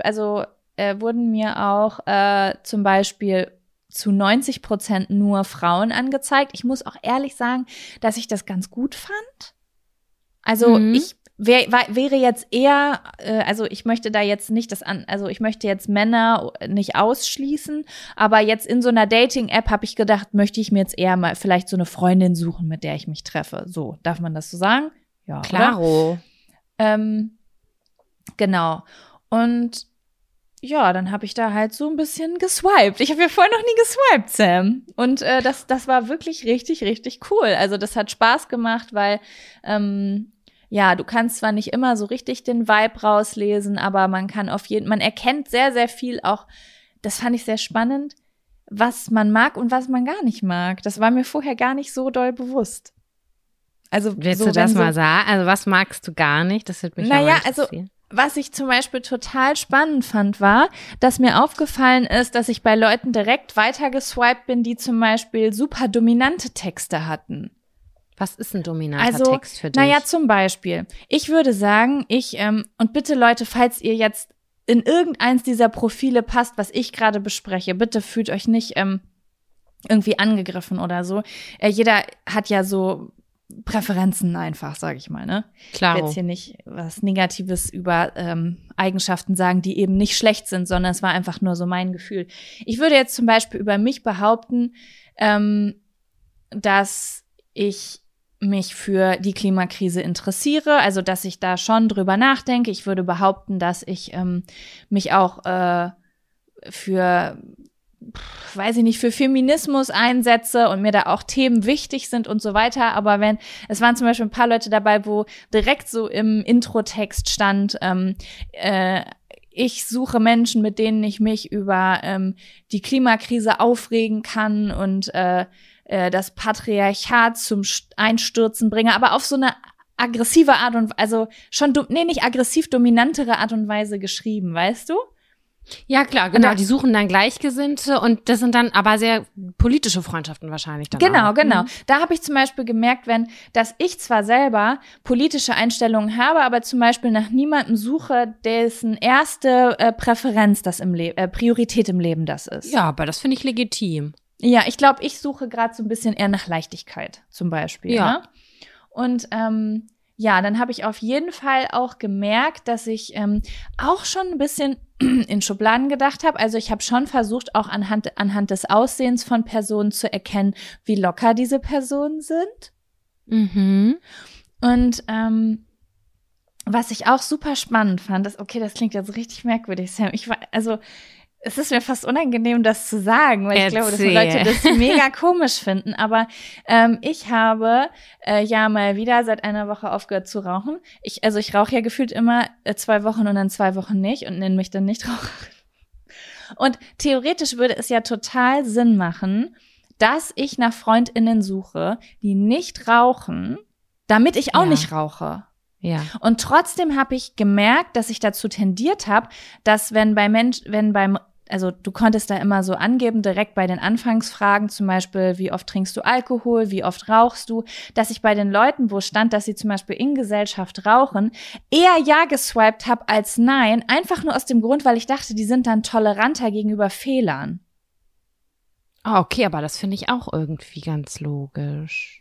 zum Beispiel zu 90% nur Frauen angezeigt. Ich muss auch ehrlich sagen, dass ich das ganz gut fand. Also ich wäre jetzt eher, also ich möchte da jetzt nicht ich möchte jetzt Männer nicht ausschließen, aber jetzt in so einer Dating-App habe ich gedacht, möchte ich mir jetzt eher mal vielleicht so eine Freundin suchen, mit der ich mich treffe. So, darf man das so sagen? Ja, klaro. Genau. Und ja, dann habe ich da halt so ein bisschen geswiped. Ich habe ja vorher noch nie geswiped, Sam. Und das war wirklich richtig, richtig cool. Also das hat Spaß gemacht, weil ja, du kannst zwar nicht immer so richtig den Vibe rauslesen, aber man erkennt sehr, sehr viel auch, das fand ich sehr spannend, was man mag und was man gar nicht mag. Das war mir vorher gar nicht so doll bewusst. Also Willst so, du das mal sagen? Also was magst du gar nicht? Das wird mich ja mal interessieren. Was ich zum Beispiel total spannend fand, war, dass mir aufgefallen ist, dass ich bei Leuten direkt weitergeswiped bin, die zum Beispiel super dominante Texte hatten. Was ist ein dominanter Text für dich? Naja, zum Beispiel, ich würde sagen, und bitte Leute, falls ihr jetzt in irgendeins dieser Profile passt, was ich gerade bespreche, bitte fühlt euch nicht irgendwie angegriffen oder so. Jeder hat ja so Präferenzen einfach, sage ich mal, ne? Klar. Ich will jetzt hier nicht was Negatives über Eigenschaften sagen, die eben nicht schlecht sind, sondern es war einfach nur so mein Gefühl. Ich würde jetzt zum Beispiel über mich behaupten, dass ich mich für die Klimakrise interessiere, also dass ich da schon drüber nachdenke. Ich würde behaupten, dass ich mich auch für Feminismus einsetze und mir da auch Themen wichtig sind und so weiter. Aber es waren zum Beispiel ein paar Leute dabei, wo direkt so im Introtext stand, ich suche Menschen, mit denen ich mich über die Klimakrise aufregen kann und das Patriarchat zum Einstürzen bringe, aber auf so eine aggressive Art und also nicht aggressiv, dominantere Art und Weise geschrieben, weißt du? Ja, klar, genau. Die suchen dann Gleichgesinnte und das sind dann aber sehr politische Freundschaften wahrscheinlich dann Genau, auch. Genau. Da habe ich zum Beispiel gemerkt, dass ich zwar selber politische Einstellungen habe, aber zum Beispiel nach niemandem suche, dessen erste Präferenz Priorität im Leben das ist. Ja, aber das finde ich legitim. Ja, ich glaube, ich suche gerade so ein bisschen eher nach Leichtigkeit zum Beispiel. Ja. Ne? Und ja, dann habe ich auf jeden Fall auch gemerkt, dass ich auch schon ein bisschen in Schubladen gedacht habe. Also ich habe schon versucht, auch anhand des Aussehens von Personen zu erkennen, wie locker diese Personen sind. Mhm. Und was ich auch super spannend fand, ist, okay, das klingt jetzt richtig merkwürdig, Sam. Es ist mir fast unangenehm, das zu sagen, weil ich glaube, dass Leute das mega komisch finden. Aber ich habe ja mal wieder seit einer Woche aufgehört zu rauchen. Ich rauche ja gefühlt immer 2 Wochen und dann 2 Wochen nicht und nenne mich dann Nichtraucherin. Und theoretisch würde es ja total Sinn machen, dass ich nach FreundInnen suche, die nicht rauchen, damit ich auch nicht rauche. Ja. Und trotzdem habe ich gemerkt, dass ich dazu tendiert habe, dass also du konntest da immer so angeben, direkt bei den Anfangsfragen, zum Beispiel, wie oft trinkst du Alkohol, wie oft rauchst du, dass ich bei den Leuten, wo stand, dass sie zum Beispiel in Gesellschaft rauchen, eher ja geswiped habe als nein, einfach nur aus dem Grund, weil ich dachte, die sind dann toleranter gegenüber Fehlern. Ah, okay, aber das finde ich auch irgendwie ganz logisch.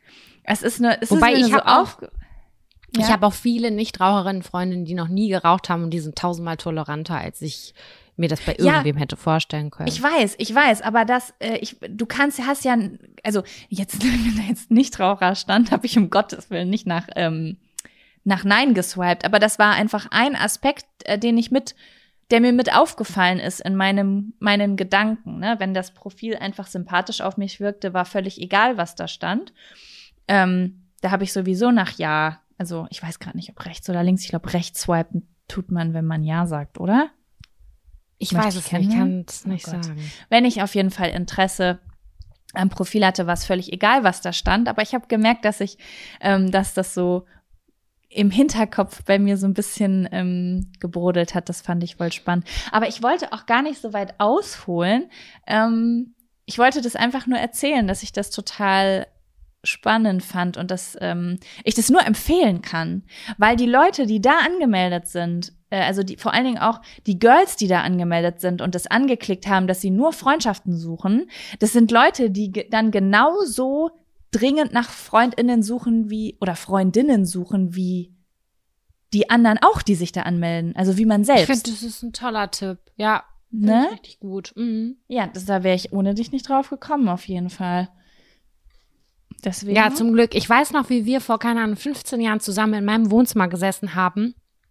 Ich habe auch viele Nichtraucherinnen-Freundinnen, die noch nie geraucht haben und die sind 1000-mal toleranter, als ich mir das bei irgendwem hätte vorstellen können. Ich weiß, aber hast ja, also jetzt, wenn da jetzt Nichtraucher stand, habe ich um Gottes Willen nicht nach Nein geswiped, aber das war einfach ein Aspekt, der mir mit aufgefallen ist in meinen Gedanken, ne? Wenn das Profil einfach sympathisch auf mich wirkte, war völlig egal, was da stand. Da habe ich sowieso nach Ja, also ich weiß gerade nicht, ob rechts oder links, ich glaube, rechts swipen tut man, wenn man Ja sagt, oder? Ich weiß es nicht, ich kann es nicht sagen. Wenn ich auf jeden Fall Interesse am Profil hatte, war es völlig egal, was da stand. Aber ich habe gemerkt, dass das so im Hinterkopf bei mir so ein bisschen gebrodelt hat. Das fand ich voll spannend. Aber ich wollte auch gar nicht so weit ausholen. Ich wollte das einfach nur erzählen, dass ich das total spannend fand und dass ich das nur empfehlen kann. Weil die Leute, die da angemeldet sind, vor allen Dingen auch die Girls, die da angemeldet sind und das angeklickt haben, dass sie nur Freundschaften suchen, das sind Leute, die dann genauso dringend nach Freundinnen suchen oder Freundinnen suchen, wie die anderen auch, die sich da anmelden. Also wie man selbst. Ich finde, das ist ein toller Tipp. Ja, ne? Richtig gut. Mhm. Ja, da wäre ich ohne dich nicht drauf gekommen, auf jeden Fall. Deswegen. Ja, zum Glück. Ich weiß noch, wie wir vor, 15 Jahren zusammen in meinem Wohnzimmer gesessen haben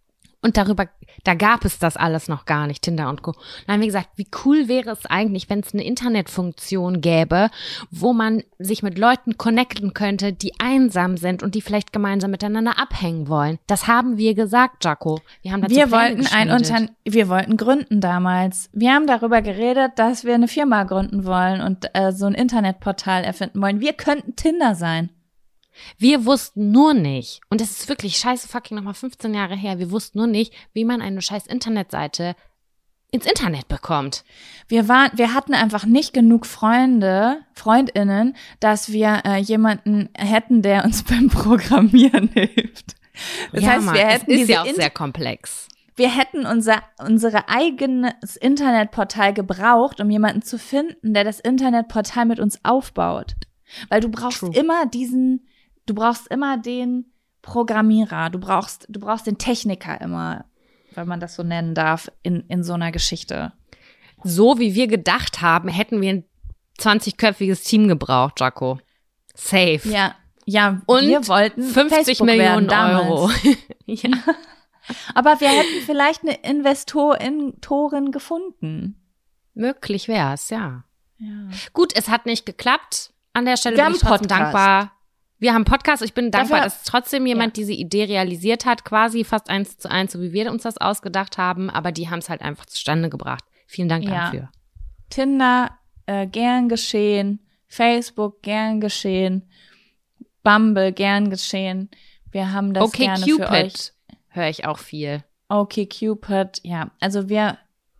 Und da gab es das alles noch gar nicht, Tinder und Co. Dann haben wir gesagt, wie cool wäre es eigentlich, wenn es eine Internetfunktion gäbe, wo man sich mit Leuten connecten könnte, die einsam sind und die vielleicht gemeinsam miteinander abhängen wollen. Das haben wir gesagt, Jaco. Wir haben dazu wir wollten gründen damals. Wir haben darüber geredet, dass wir eine Firma gründen wollen und so ein Internetportal erfinden wollen. Wir könnten Tinder sein. Wir wussten nur nicht, und das ist wirklich scheiße fucking nochmal 15 Jahre her, wir wussten nur nicht, wie man eine scheiß Internetseite ins Internet bekommt. Wir hatten einfach nicht genug Freundinnen, dass wir jemanden hätten, der uns beim Programmieren hilft. Das heißt, wir hätten es ist ja auch sehr komplex. Wir hätten unsere eigenes Internetportal gebraucht, um jemanden zu finden, der das Internetportal mit uns aufbaut. Weil du brauchst immer den Programmierer, du brauchst den Techniker immer, wenn man das so nennen darf, in so einer Geschichte. So wie wir gedacht haben, hätten wir ein 20-köpfiges Team gebraucht, Jaco. Safe. Ja, und wir wollten 50 Facebook Millionen werden Euro. Ja. Aber wir hätten vielleicht eine Investorin gefunden. Möglich wär's, ja. Gut, es hat nicht geklappt. An der Stelle bin ich trotzdem dankbar. Wir haben Podcast. Ich bin dankbar, dass trotzdem jemand diese Idee realisiert hat, quasi fast 1:1, so wie wir uns das ausgedacht haben. Aber die haben es halt einfach zustande gebracht. Vielen Dank dafür. Tinder, gern geschehen. Facebook, gern geschehen. Bumble, gern geschehen. Wir haben das gerne für euch. Höre ich auch viel. Okay, Cupid. Ja, also you're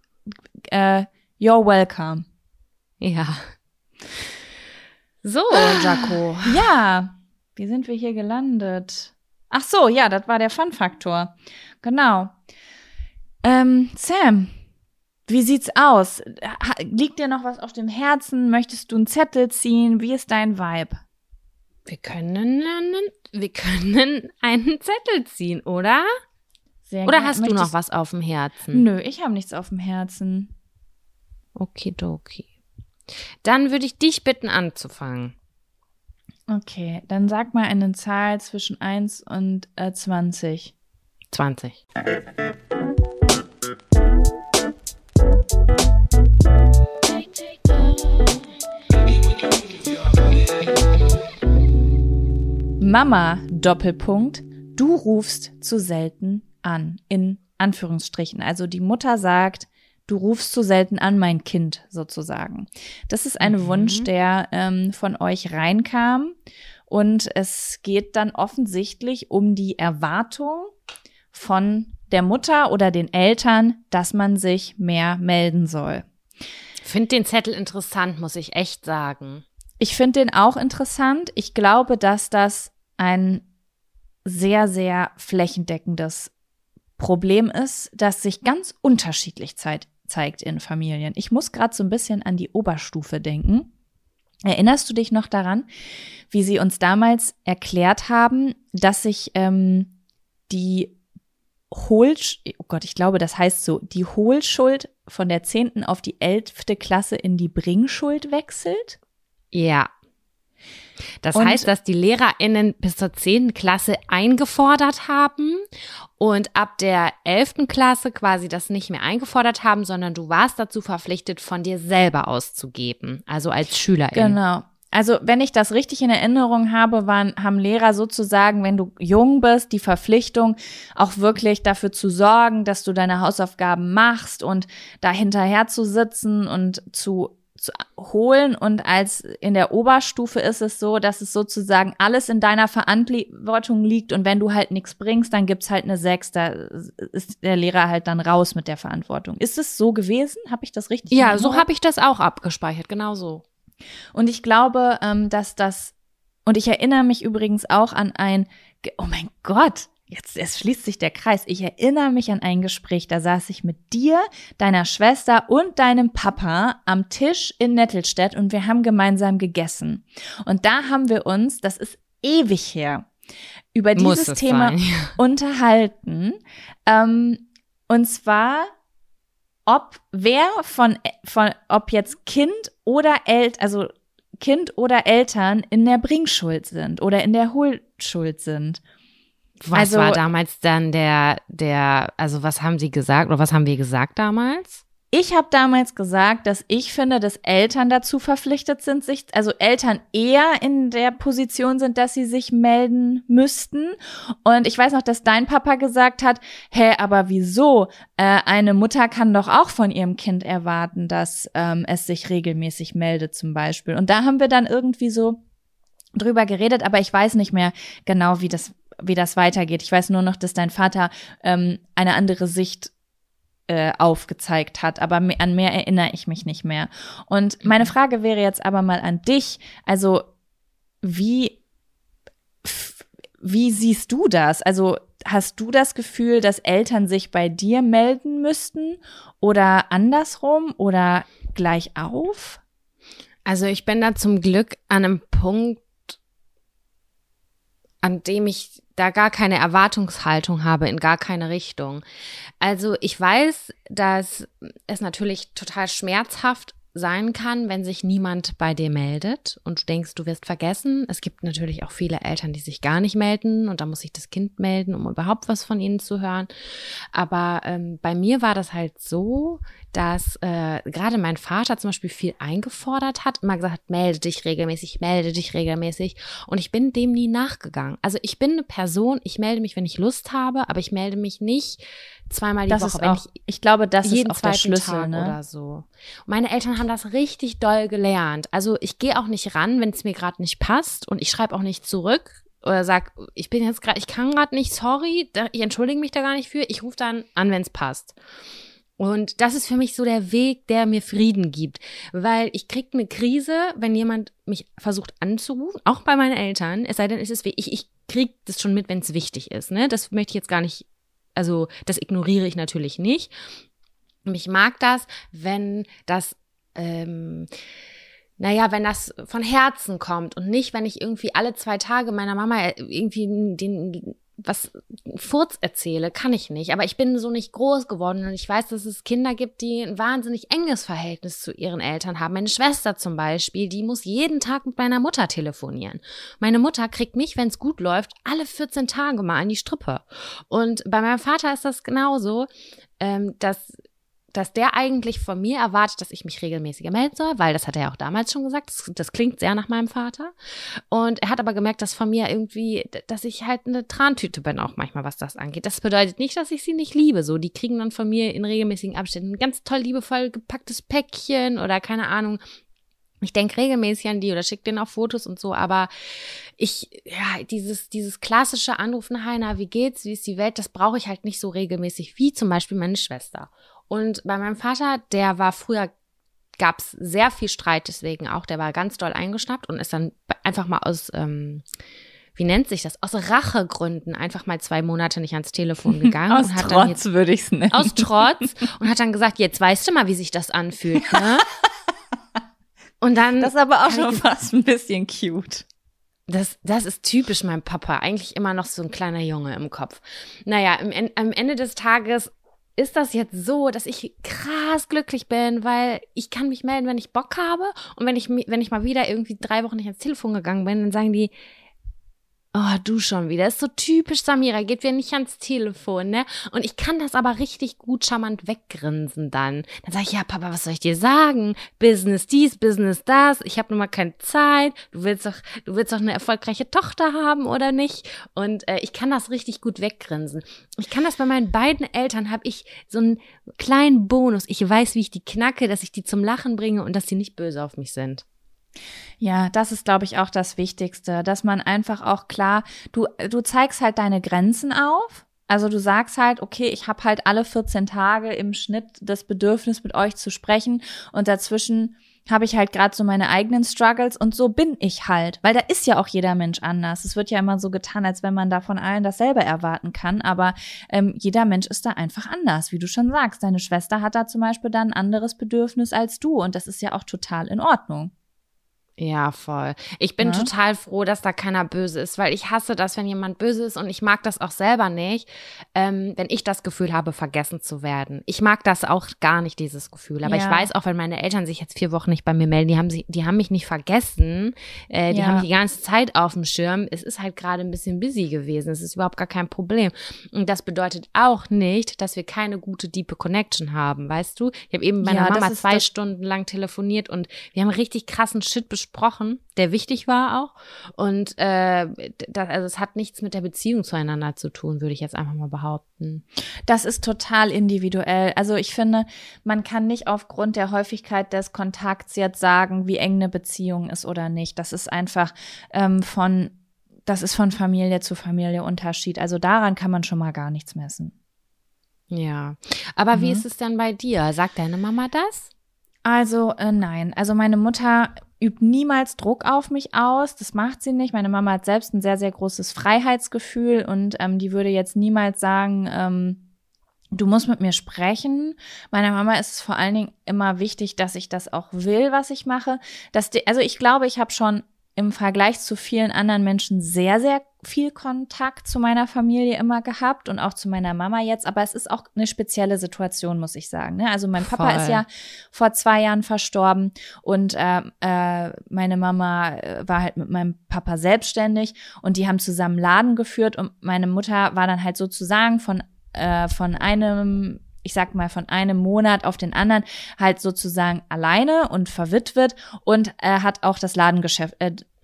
welcome. Ja. So, Jaco. Ja, wie sind wir hier gelandet? Ach so, ja, das war der Fun-Faktor. Genau. Sam, wie sieht's aus? Liegt dir noch was auf dem Herzen? Möchtest du einen Zettel ziehen? Wie ist dein Vibe? Wir können einen Zettel ziehen, oder? Sehr oder gerne. hast du noch was auf dem Herzen? Nö, ich habe nichts auf dem Herzen. Okidoki. Dann würde ich dich bitten, anzufangen. Okay, dann sag mal eine Zahl zwischen 1 und 20. 20. Mama, Doppelpunkt, du rufst zu selten an, in Anführungsstrichen. Also die Mutter sagt, du rufst zu selten an, mein Kind, sozusagen. Das ist ein Wunsch, der von euch reinkam. Und es geht dann offensichtlich um die Erwartung von der Mutter oder den Eltern, dass man sich mehr melden soll. Ich finde den Zettel interessant, muss ich echt sagen. Ich finde den auch interessant. Ich glaube, dass das ein sehr, sehr flächendeckendes Problem ist, das sich ganz unterschiedlich zeigt in Familien. Ich muss gerade so ein bisschen an die Oberstufe denken. Erinnerst du dich noch daran, wie sie uns damals erklärt haben, dass sich die ich glaube, das heißt so, die Hohlschuld von der 10. auf die 11. Klasse in die Bringschuld wechselt? Ja. Das heißt, dass die LehrerInnen bis zur 10. Klasse eingefordert haben und ab der 11. Klasse quasi das nicht mehr eingefordert haben, sondern du warst dazu verpflichtet, von dir selber auszugeben, also als Schülerin. Genau. Also wenn ich das richtig in Erinnerung habe, haben Lehrer sozusagen, wenn du jung bist, die Verpflichtung, auch wirklich dafür zu sorgen, dass du deine Hausaufgaben machst und da hinterher zu sitzen und zu holen. Und als in der Oberstufe ist es so, dass es sozusagen alles in deiner Verantwortung liegt und wenn du halt nichts bringst, dann gibt's halt eine 6, da ist der Lehrer halt dann raus mit der Verantwortung. Ist es so gewesen? Habe ich das richtig Ja, gemacht? so habe ich das auch abgespeichert, genau so. Und ich glaube, und ich erinnere mich übrigens auch an oh mein Gott, es schließt sich der Kreis. Ich erinnere mich an ein Gespräch, da saß ich mit dir, deiner Schwester und deinem Papa am Tisch in Nettelstedt und wir haben gemeinsam gegessen. Und da haben wir uns, das ist ewig her, über dieses Thema unterhalten. Und zwar, ob jetzt Kind oder Eltern in der Bringschuld sind oder in der Hohlschuld sind. Was war damals dann also was haben sie gesagt oder was haben wir gesagt damals? Ich habe damals gesagt, dass ich finde, dass Eltern dazu verpflichtet sind, also Eltern eher in der Position sind, dass sie sich melden müssten. Und ich weiß noch, dass dein Papa gesagt hat, aber wieso? Eine Mutter kann doch auch von ihrem Kind erwarten, dass es sich regelmäßig meldet zum Beispiel. Und da haben wir dann irgendwie so drüber geredet, aber ich weiß nicht mehr genau, wie das weitergeht. Ich weiß nur noch, dass dein Vater eine andere Sicht aufgezeigt hat, aber an mehr erinnere ich mich nicht mehr. Und meine Frage wäre jetzt aber mal an dich, also wie siehst du das? Also hast du das Gefühl, dass Eltern sich bei dir melden müssten oder andersrum oder gleich auf? Also ich bin da zum Glück an einem Punkt, an dem ich da gar keine Erwartungshaltung habe, in gar keine Richtung. Also ich weiß, dass es natürlich total schmerzhaft sein kann, wenn sich niemand bei dir meldet und du denkst, du wirst vergessen. Es gibt natürlich auch viele Eltern, die sich gar nicht melden und da muss sich das Kind melden, um überhaupt was von ihnen zu hören. Aber bei mir war das halt so, dass gerade mein Vater zum Beispiel viel eingefordert hat, immer gesagt hat, melde dich regelmäßig. Und ich bin dem nie nachgegangen. Also ich bin eine Person, ich melde mich, wenn ich Lust habe, aber ich melde mich nicht zweimal die Woche. Ich glaube, das ist auch der jeden Schlüssel, Tag ne? Oder so. Und meine Eltern haben das richtig doll gelernt. Also ich gehe auch nicht ran, wenn es mir gerade nicht passt und ich schreibe auch nicht zurück oder sag, ich kann gerade nicht, sorry, ich entschuldige mich da gar nicht für. Ich rufe dann an, wenn es passt. Und das ist für mich so der Weg, der mir Frieden gibt, weil ich kriege eine Krise, wenn jemand mich versucht anzurufen, auch bei meinen Eltern, es sei denn, ich kriege das schon mit, wenn es wichtig ist, ne? Das möchte ich jetzt gar nicht, also das ignoriere ich natürlich nicht. Und ich mag das, wenn das wenn das von Herzen kommt und nicht, wenn ich irgendwie alle 2 Tage meiner Mama irgendwie Furz erzähle, kann ich nicht. Aber ich bin so nicht groß geworden und ich weiß, dass es Kinder gibt, die ein wahnsinnig enges Verhältnis zu ihren Eltern haben. Meine Schwester zum Beispiel, die muss jeden Tag mit meiner Mutter telefonieren. Meine Mutter kriegt mich, wenn es gut läuft, alle 14 Tage mal an die Strippe. Und bei meinem Vater ist das genauso, dass der eigentlich von mir erwartet, dass ich mich regelmäßiger melden soll, weil das hat er ja auch damals schon gesagt, das klingt sehr nach meinem Vater. Und er hat aber gemerkt, dass von mir irgendwie, dass ich halt eine Trantüte bin auch manchmal, was das angeht. Das bedeutet nicht, dass ich sie nicht liebe, so. Die kriegen dann von mir in regelmäßigen Abständen ein ganz toll liebevoll gepacktes Päckchen oder keine Ahnung. Ich denke regelmäßig an die oder schicke denen auch Fotos und so, aber dieses klassische Anrufen, Heiner, wie geht's, wie ist die Welt, das brauche ich halt nicht so regelmäßig wie zum Beispiel meine Schwester. Und bei meinem Vater, der war früher, gab es sehr viel Streit deswegen auch, der war ganz doll eingeschnappt und ist dann einfach mal aus, wie nennt sich das, aus Rachegründen einfach mal 2 Monate nicht ans Telefon gegangen. Aus und hat Trotz würde ich es nennen. Aus Trotz und hat dann gesagt, jetzt weißt du mal, wie sich das anfühlt, ne? Und dann. Das ist aber auch schon fast ein bisschen cute. Das ist typisch mein Papa. Eigentlich immer noch so ein kleiner Junge im Kopf. Naja, am Ende des Tages ist das jetzt so, dass ich krass glücklich bin, weil ich kann mich melden, wenn ich Bock habe. Und wenn ich mal wieder irgendwie 3 Wochen nicht ans Telefon gegangen bin, dann sagen die, oh, du schon wieder. Das ist so typisch Samira, geht wieder nicht ans Telefon, ne? Und ich kann das aber richtig gut charmant weggrinsen dann. Dann sage ich, ja, Papa, was soll ich dir sagen? Business dies, Business das. Ich habe nun mal keine Zeit. Du willst doch eine erfolgreiche Tochter haben, oder nicht? Und ich kann das richtig gut weggrinsen. Ich kann das bei meinen beiden Eltern, habe ich so einen kleinen Bonus. Ich weiß, wie ich die knacke, dass ich die zum Lachen bringe und dass sie nicht böse auf mich sind. Ja, das ist, glaube ich, auch das Wichtigste, dass man einfach auch klar, du zeigst halt deine Grenzen auf. Also du sagst halt, okay, ich habe halt alle 14 Tage im Schnitt das Bedürfnis, mit euch zu sprechen und dazwischen habe ich halt gerade so meine eigenen Struggles und so bin ich halt, weil da ist ja auch jeder Mensch anders. Es wird ja immer so getan, als wenn man da von allen dasselbe erwarten kann, aber jeder Mensch ist da einfach anders, wie du schon sagst. Deine Schwester hat da zum Beispiel dann ein anderes Bedürfnis als du und das ist ja auch total in Ordnung. Ja, voll. Ich bin total froh, dass da keiner böse ist, weil ich hasse das, wenn jemand böse ist und ich mag das auch selber nicht, wenn ich das Gefühl habe, vergessen zu werden. Ich mag das auch gar nicht, dieses Gefühl. Aber ich weiß auch, wenn meine Eltern sich jetzt 4 Wochen nicht bei mir melden, die haben mich nicht vergessen, die haben mich die ganze Zeit auf dem Schirm. Es ist halt gerade ein bisschen busy gewesen. Es ist überhaupt gar kein Problem. Und das bedeutet auch nicht, dass wir keine gute, diepe Connection haben, weißt du? Ich habe eben mit meiner Mama 2 Stunden lang telefoniert und wir haben richtig krassen Shit besprochen, der wichtig war auch. Und also es hat nichts mit der Beziehung zueinander zu tun, würde ich jetzt einfach mal behaupten. Das ist total individuell. Also ich finde, man kann nicht aufgrund der Häufigkeit des Kontakts jetzt sagen, wie eng eine Beziehung ist oder nicht. Das ist einfach von Familie zu Familie Unterschied. Also daran kann man schon mal gar nichts messen. Ja, aber wie ist es denn bei dir? Sagt deine Mama das? Also nein, also meine Mutter übt niemals Druck auf mich aus, das macht sie nicht. Meine Mama hat selbst ein sehr, sehr großes Freiheitsgefühl und die würde jetzt niemals sagen, du musst mit mir sprechen. Meiner Mama ist es vor allen Dingen immer wichtig, dass ich das auch will, was ich mache. Also ich glaube, ich habe schon im Vergleich zu vielen anderen Menschen sehr, sehr viel Kontakt zu meiner Familie immer gehabt und auch zu meiner Mama jetzt. Aber es ist auch eine spezielle Situation, muss ich sagen. Ne? Also mein Papa ist ja vor 2 Jahren verstorben und meine Mama war halt mit meinem Papa selbstständig und die haben zusammen Laden geführt und meine Mutter war dann halt sozusagen von einem Monat auf den anderen halt sozusagen alleine und verwitwet und hat auch das Ladengeschäft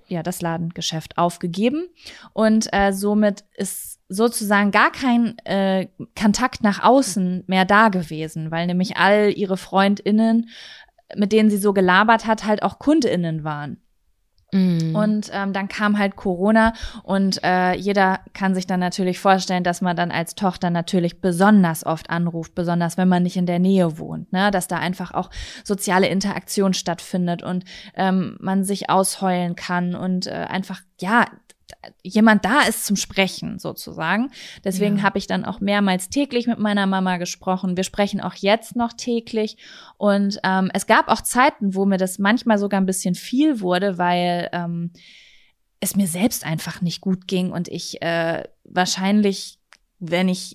aufgegeben und somit ist sozusagen gar kein Kontakt nach außen mehr da gewesen, weil nämlich all ihre FreundInnen, mit denen sie so gelabert hat, halt auch KundInnen waren. Und dann kam halt Corona und jeder kann sich dann natürlich vorstellen, dass man dann als Tochter natürlich besonders oft anruft, besonders wenn man nicht in der Nähe wohnt, ne? Dass da einfach auch soziale Interaktion stattfindet und man sich ausheulen kann und einfach, jemand da ist zum Sprechen sozusagen. Deswegen habe ich dann auch mehrmals täglich mit meiner Mama gesprochen. Wir sprechen auch jetzt noch täglich. Und es gab auch Zeiten, wo mir das manchmal sogar ein bisschen viel wurde, weil es mir selbst einfach nicht gut ging und ich wahrscheinlich, wenn ich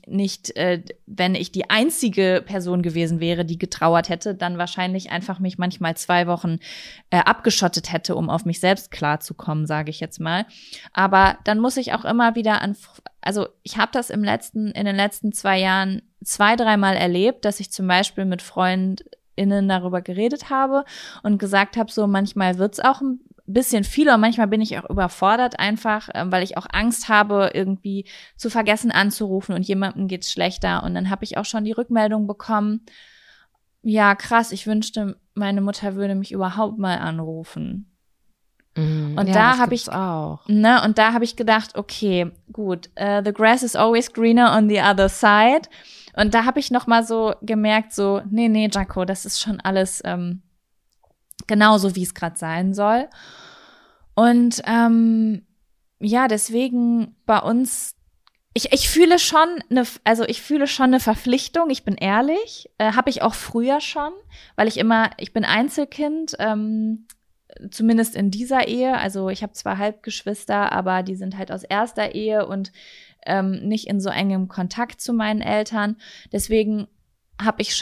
die einzige Person gewesen wäre, die getrauert hätte, dann wahrscheinlich einfach mich manchmal 2 Wochen abgeschottet hätte, um auf mich selbst klarzukommen, sage ich jetzt mal. Aber dann muss ich auch immer wieder also ich habe das in den letzten 2 Jahren 2-3 Mal erlebt, dass ich zum Beispiel mit FreundInnen darüber geredet habe und gesagt habe, so manchmal wird's auch ein bisschen viel und manchmal bin ich auch überfordert einfach, weil ich auch Angst habe, irgendwie zu vergessen anzurufen und jemandem geht's schlechter. Und dann habe ich auch schon die Rückmeldung bekommen, ja krass, ich wünschte, meine Mutter würde mich überhaupt mal anrufen. Und da habe ich auch. Ne, und da habe ich gedacht, okay, gut, the grass is always greener on the other side. Und da habe ich noch mal so gemerkt, so, nee, Jaco, das ist schon alles genauso, wie es gerade sein soll. Und deswegen bei uns, ich fühle schon eine Verpflichtung, ich bin ehrlich, habe ich auch früher schon, weil ich bin Einzelkind, zumindest in dieser Ehe, also ich habe 2 Halbgeschwister, aber die sind halt aus erster Ehe und nicht in so engem Kontakt zu meinen Eltern. Deswegen habe ich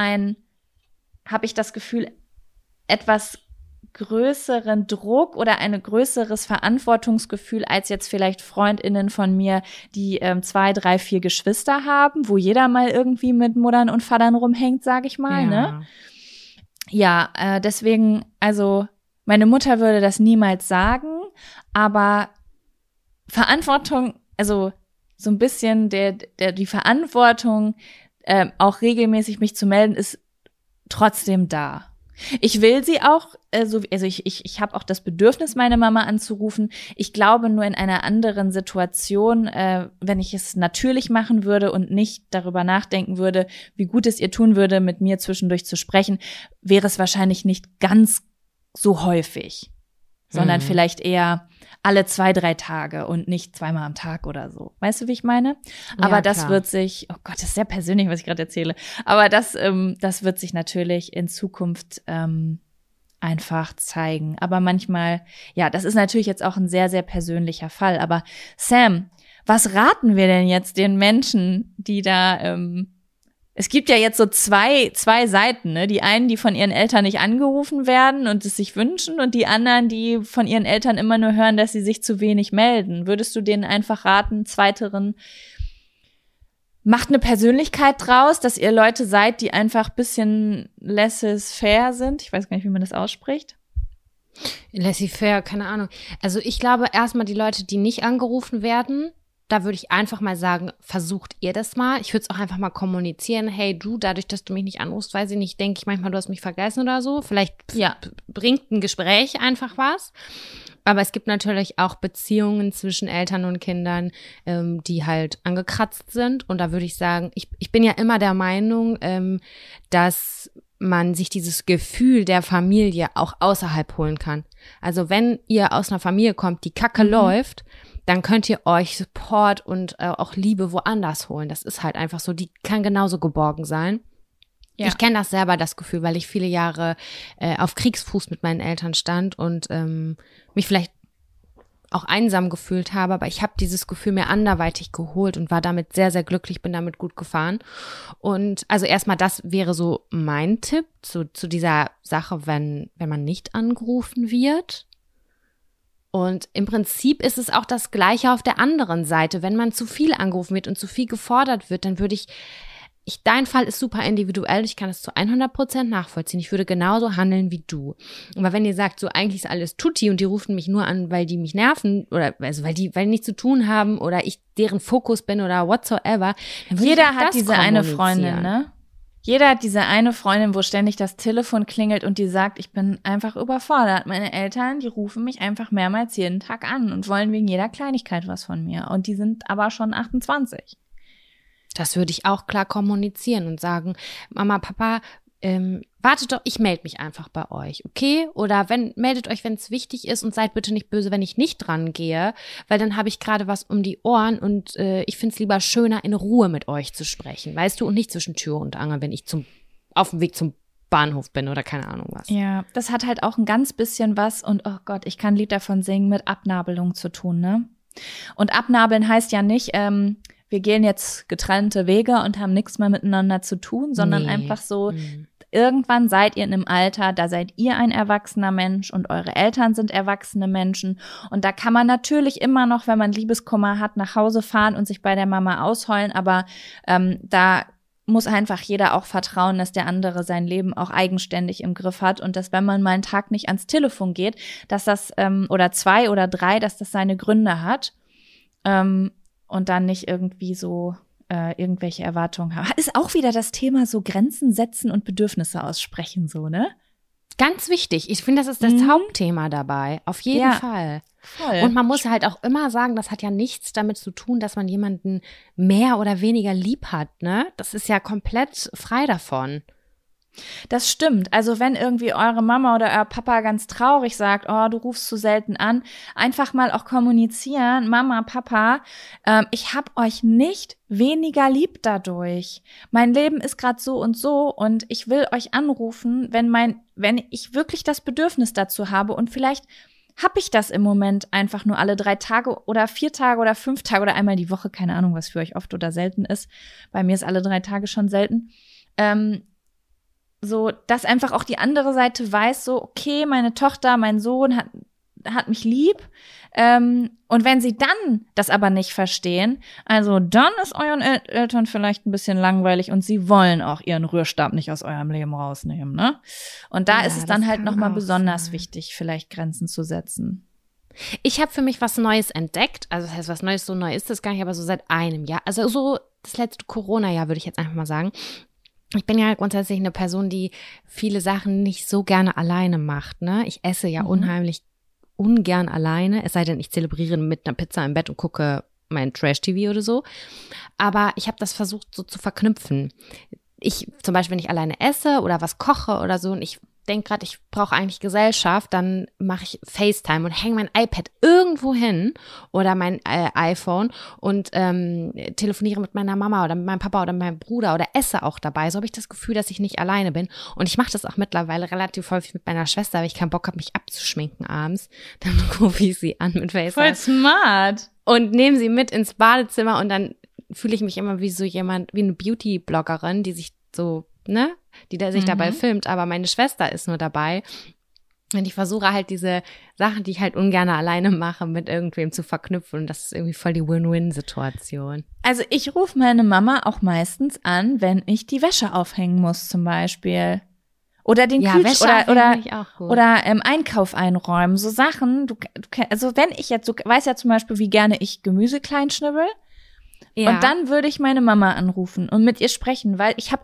das Gefühl, etwas größeren Druck oder ein größeres Verantwortungsgefühl als jetzt vielleicht FreundInnen von mir, die 2, 3, 4 Geschwister haben, wo jeder mal irgendwie mit Muttern und Vatern rumhängt, sage ich mal, ne? Ja, deswegen, also meine Mutter würde das niemals sagen, aber Verantwortung, also so ein bisschen die Verantwortung, auch regelmäßig mich zu melden, ist trotzdem da. Ich will sie auch, ich habe auch das Bedürfnis, meine Mama anzurufen. Ich glaube nur in einer anderen Situation, wenn ich es natürlich machen würde und nicht darüber nachdenken würde, wie gut es ihr tun würde, mit mir zwischendurch zu sprechen, wäre es wahrscheinlich nicht ganz so häufig, sondern vielleicht eher alle 2, 3 Tage und nicht 2-mal am Tag oder so. Weißt du, wie ich meine? Aber das wird sich, oh Gott, das ist sehr persönlich, was ich gerade erzähle, aber das wird sich natürlich in Zukunft einfach zeigen. Aber manchmal, ja, das ist natürlich jetzt auch ein sehr, sehr persönlicher Fall. Aber Sam, was raten wir denn jetzt den Menschen, die da, es gibt ja jetzt so zwei Seiten, ne? Die einen, die von ihren Eltern nicht angerufen werden und es sich wünschen, und die anderen, die von ihren Eltern immer nur hören, dass sie sich zu wenig melden. Würdest du denen einfach raten, zweiteren, macht eine Persönlichkeit draus, dass ihr Leute seid, die einfach ein bisschen laissez-faire sind? Ich weiß gar nicht, wie man das ausspricht. Laissez-faire, keine Ahnung. Also ich glaube erstmal die Leute, die nicht angerufen werden, da würde ich einfach mal sagen, versucht ihr das mal. Ich würde es auch einfach mal kommunizieren. Hey du, dadurch, dass du mich nicht anrufst, weiß ich nicht, denke ich manchmal, du hast mich vergessen oder so. Vielleicht bringt ein Gespräch einfach was. Aber es gibt natürlich auch Beziehungen zwischen Eltern und Kindern, die halt angekratzt sind. Und da würde ich sagen, ich bin ja immer der Meinung, dass man sich dieses Gefühl der Familie auch außerhalb holen kann. Also wenn ihr aus einer Familie kommt, die Kacke läuft, dann könnt ihr euch Support und auch Liebe woanders holen. Das ist halt einfach so, die kann genauso geborgen sein. Ja. Ich kenne das selber, das Gefühl, weil ich viele Jahre auf Kriegsfuß mit meinen Eltern stand und mich vielleicht auch einsam gefühlt habe, aber ich habe dieses Gefühl mir anderweitig geholt und war damit sehr, sehr glücklich, bin damit gut gefahren. Und also erstmal, das wäre so mein Tipp zu dieser Sache, wenn man nicht angerufen wird. Und im Prinzip ist es auch das Gleiche auf der anderen Seite. Wenn man zu viel angerufen wird und zu viel gefordert wird, dann würde dein Fall ist super individuell, ich kann es zu 100% nachvollziehen. Ich würde genauso handeln wie du. Aber wenn ihr sagt, so eigentlich ist alles tutti und die rufen mich nur an, weil die mich nerven oder also weil die nichts zu tun haben oder ich deren Fokus bin oder whatsoever, dann würde jeder hat diese eine Freundin, ne? Jeder hat diese eine Freundin, wo ständig das Telefon klingelt und die sagt, ich bin einfach überfordert. Meine Eltern, die rufen mich einfach mehrmals jeden Tag an und wollen wegen jeder Kleinigkeit was von mir. Und die sind aber schon 28. Das würde ich auch klar kommunizieren und sagen, Mama, Papa, wartet doch, ich melde mich einfach bei euch, okay? Oder meldet euch, wenn es wichtig ist und seid bitte nicht böse, wenn ich nicht dran gehe, weil dann habe ich gerade was um die Ohren und ich finde es lieber schöner, in Ruhe mit euch zu sprechen, weißt du? Und nicht zwischen Tür und Angel, wenn ich auf dem Weg zum Bahnhof bin oder keine Ahnung was. Ja, das hat halt auch ein ganz bisschen was und oh Gott, ich kann ein Lied davon singen, mit Abnabelung zu tun, ne? Und abnabeln heißt ja nicht, wir gehen jetzt getrennte Wege und haben nichts mehr miteinander zu tun, sondern einfach so, irgendwann seid ihr in einem Alter, da seid ihr ein erwachsener Mensch und eure Eltern sind erwachsene Menschen. Und da kann man natürlich immer noch, wenn man Liebeskummer hat, nach Hause fahren und sich bei der Mama ausheulen, aber da muss einfach jeder auch vertrauen, dass der andere sein Leben auch eigenständig im Griff hat und dass, wenn man mal einen Tag nicht ans Telefon geht, dass das, oder 2 oder 3, dass das seine Gründe hat. Und dann nicht irgendwie so irgendwelche Erwartungen haben. Ist auch wieder das Thema so Grenzen setzen und Bedürfnisse aussprechen, so, ne? Ganz wichtig. Ich finde, das ist das Hauptthema dabei. Auf jeden Fall. Voll. Und man muss halt auch immer sagen, das hat ja nichts damit zu tun, dass man jemanden mehr oder weniger lieb hat, ne? Das ist ja komplett frei davon. Das stimmt. Also wenn irgendwie eure Mama oder euer Papa ganz traurig sagt, oh, du rufst zu selten an, einfach mal auch kommunizieren, Mama, Papa, ich hab euch nicht weniger lieb dadurch. Mein Leben ist gerade so und ich will euch anrufen, wenn ich wirklich das Bedürfnis dazu habe und vielleicht habe ich das im Moment einfach nur alle 3 Tage oder 4 Tage oder 5 Tage oder einmal die Woche, keine Ahnung, was für euch oft oder selten ist. Bei mir ist alle 3 Tage schon selten. So, dass einfach auch die andere Seite weiß, so, okay, meine Tochter, mein Sohn hat mich lieb. Und wenn sie dann das aber nicht verstehen, also dann ist euren Eltern vielleicht ein bisschen langweilig und sie wollen auch ihren Rührstab nicht aus eurem Leben rausnehmen, ne? Und da ist es dann halt nochmal besonders wichtig, vielleicht Grenzen zu setzen. Ich habe für mich was Neues entdeckt. Also das heißt, was Neues, so neu ist das gar nicht, aber so seit einem Jahr. Also so das letzte Corona-Jahr, würde ich jetzt einfach mal sagen. Ich bin ja grundsätzlich eine Person, die viele Sachen nicht so gerne alleine macht, ne? Ich esse ja unheimlich ungern alleine, es sei denn, ich zelebriere mit einer Pizza im Bett und gucke mein Trash-TV oder so. Aber ich habe das versucht so zu verknüpfen. Zum Beispiel, wenn ich alleine esse oder was koche oder so und ich denke gerade, ich brauche eigentlich Gesellschaft, dann mache ich FaceTime und hänge mein iPad irgendwo hin oder mein iPhone und telefoniere mit meiner Mama oder mit meinem Papa oder mit meinem Bruder oder esse auch dabei. So habe ich das Gefühl, dass ich nicht alleine bin. Und ich mache das auch mittlerweile relativ häufig mit meiner Schwester, weil ich keinen Bock habe, mich abzuschminken abends. Dann rufe ich sie an mit FaceTime. Voll smart. Und nehme sie mit ins Badezimmer und dann fühle ich mich immer wie so jemand, wie eine Beauty-Bloggerin, die sich so, ne, die da sich dabei filmt, aber meine Schwester ist nur dabei. Und ich versuche halt diese Sachen, die ich halt ungern alleine mache, mit irgendwem zu verknüpfen. Und das ist irgendwie voll die Win-Win-Situation. Also ich rufe meine Mama auch meistens an, wenn ich die Wäsche aufhängen muss zum Beispiel. Oder den Kühlschrank oder Einkauf einräumen. So Sachen, also wenn ich jetzt, du weißt ja zum Beispiel, wie gerne ich Gemüse klein schnibbel. Ja. Und dann würde ich meine Mama anrufen und mit ihr sprechen, weil ich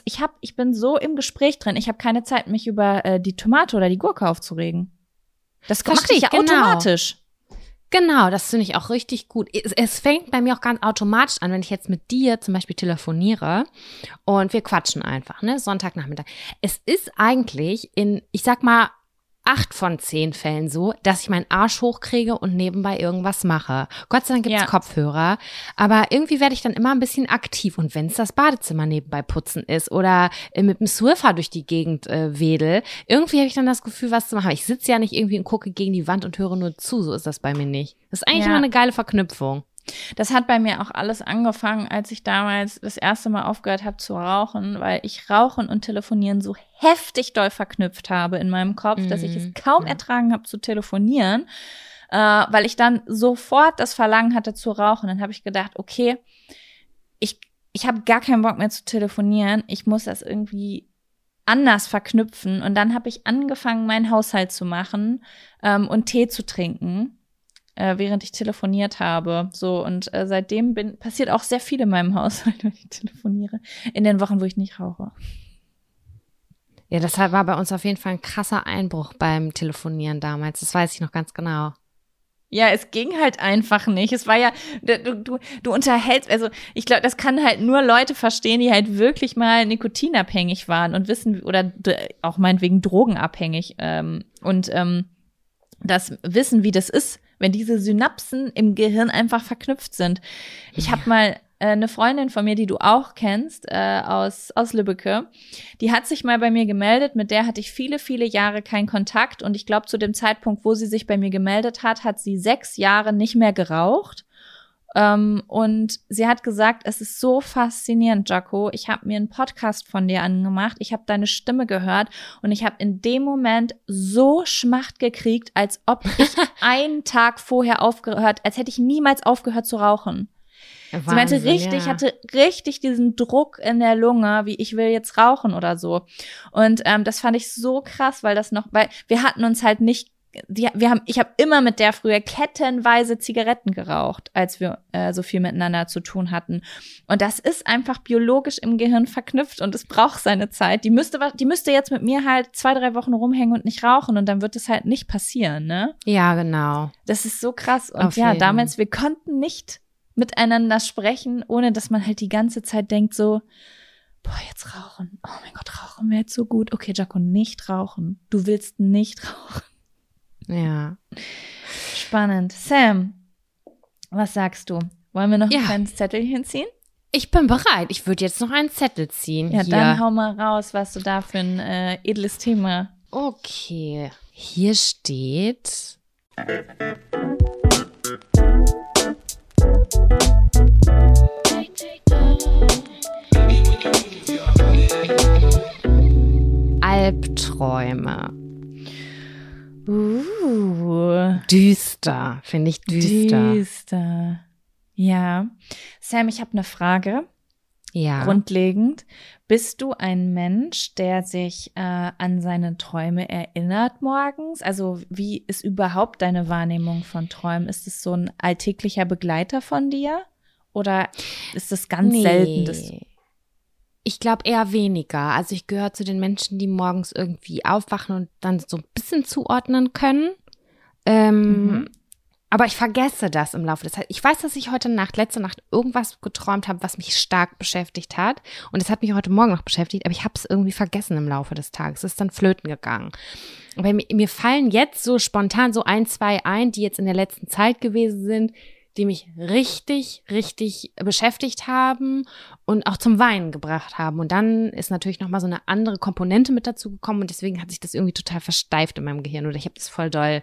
bin so im Gespräch drin, ich habe keine Zeit, mich über die Tomate oder die Gurke aufzuregen. Das mache ich ja automatisch. Genau, das finde ich auch richtig gut. Es fängt bei mir auch ganz automatisch an, wenn ich jetzt mit dir zum Beispiel telefoniere und wir quatschen einfach, ne, Sonntagnachmittag. Es ist eigentlich ich sag mal, 8 von 10 Fällen so, dass ich meinen Arsch hochkriege und nebenbei irgendwas mache. Gott sei Dank gibt's Kopfhörer, aber irgendwie werde ich dann immer ein bisschen aktiv. Und wenn es das Badezimmer nebenbei putzen ist oder mit dem Surfer durch die Gegend wedel, irgendwie habe ich dann das Gefühl, was zu machen. Ich sitze ja nicht irgendwie und gucke gegen die Wand und höre nur zu, so ist das bei mir nicht. Das ist eigentlich immer eine geile Verknüpfung. Das hat bei mir auch alles angefangen, als ich damals das erste Mal aufgehört habe zu rauchen, weil ich Rauchen und Telefonieren so heftig doll verknüpft habe in meinem Kopf, dass ich es kaum ertragen habe zu telefonieren, weil ich dann sofort das Verlangen hatte zu rauchen. Dann habe ich gedacht, okay, ich habe gar keinen Bock mehr zu telefonieren, ich muss das irgendwie anders verknüpfen. Und dann habe ich angefangen, meinen Haushalt zu machen und Tee zu trinken, während ich telefoniert habe. So, und seitdem passiert auch sehr viel in meinem Haushalt, wenn ich telefoniere. In den Wochen, wo ich nicht rauche. Ja, das war bei uns auf jeden Fall ein krasser Einbruch beim Telefonieren damals. Das weiß ich noch ganz genau. Ja, es ging halt einfach nicht. Es war ja, du unterhältst, also ich glaube, das kann halt nur Leute verstehen, die halt wirklich mal nikotinabhängig waren und wissen, oder auch meinetwegen drogenabhängig und das wissen, wie das ist, wenn diese Synapsen im Gehirn einfach verknüpft sind. Ich habe mal eine Freundin von mir, die du auch kennst, aus Lübbecke, die hat sich mal bei mir gemeldet, mit der hatte ich viele, viele Jahre keinen Kontakt und ich glaube, zu dem Zeitpunkt, wo sie sich bei mir gemeldet hat, hat sie 6 Jahre nicht mehr geraucht. Und sie hat gesagt, es ist so faszinierend, Jaco, ich habe mir einen Podcast von dir angemacht, ich habe deine Stimme gehört und ich habe in dem Moment so Schmacht gekriegt, als ob ich einen Tag vorher als hätte ich niemals aufgehört zu rauchen. Wahnsinn, sie meinte richtig, hatte richtig diesen Druck in der Lunge, wie ich will jetzt rauchen oder so. Und das fand ich so krass, weil wir hatten uns halt nicht ich habe immer mit der früher kettenweise Zigaretten geraucht, als wir so viel miteinander zu tun hatten. Und das ist einfach biologisch im Gehirn verknüpft und es braucht seine Zeit. Die müsste jetzt mit mir halt 2-3 Wochen rumhängen und nicht rauchen und dann wird es halt nicht passieren, ne? Ja, genau. Das ist so krass. Und ja, damals, wir konnten nicht miteinander sprechen, ohne dass man halt die ganze Zeit denkt so, boah, jetzt rauchen. Oh mein Gott, rauchen wäre jetzt so gut. Okay, Jaco, nicht rauchen. Du willst nicht rauchen. Ja. Spannend. Sam, was sagst du? Wollen wir noch ein kleines Zettelchen ziehen? Ich bin bereit. Ich würde jetzt noch einen Zettel ziehen. Ja, hier. Dann hau mal raus, was du da für ein edles Thema. Okay. Hier steht Albträume. Düster, finde ich düster. Düster. Ja. Sam, ich habe eine Frage. Ja. Grundlegend. Bist du ein Mensch, der sich an seine Träume erinnert morgens? Also wie ist überhaupt deine Wahrnehmung von Träumen? Ist es so ein alltäglicher Begleiter von dir? Oder ist es ganz selten? Ich glaube eher weniger. Also ich gehöre zu den Menschen, die morgens irgendwie aufwachen und dann so ein bisschen zuordnen können. Aber ich vergesse das im Laufe des Tages. Ich weiß, dass ich letzte Nacht irgendwas geträumt habe, was mich stark beschäftigt hat. Und es hat mich heute Morgen noch beschäftigt, aber ich habe es irgendwie vergessen im Laufe des Tages. Es ist dann flöten gegangen. Aber mir fallen jetzt so spontan so 1, 2 ein, die jetzt in der letzten Zeit gewesen sind, die mich richtig, richtig beschäftigt haben und auch zum Weinen gebracht haben. Und dann ist natürlich nochmal so eine andere Komponente mit dazu gekommen und deswegen hat sich das irgendwie total versteift in meinem Gehirn. Oder ich habe das voll doll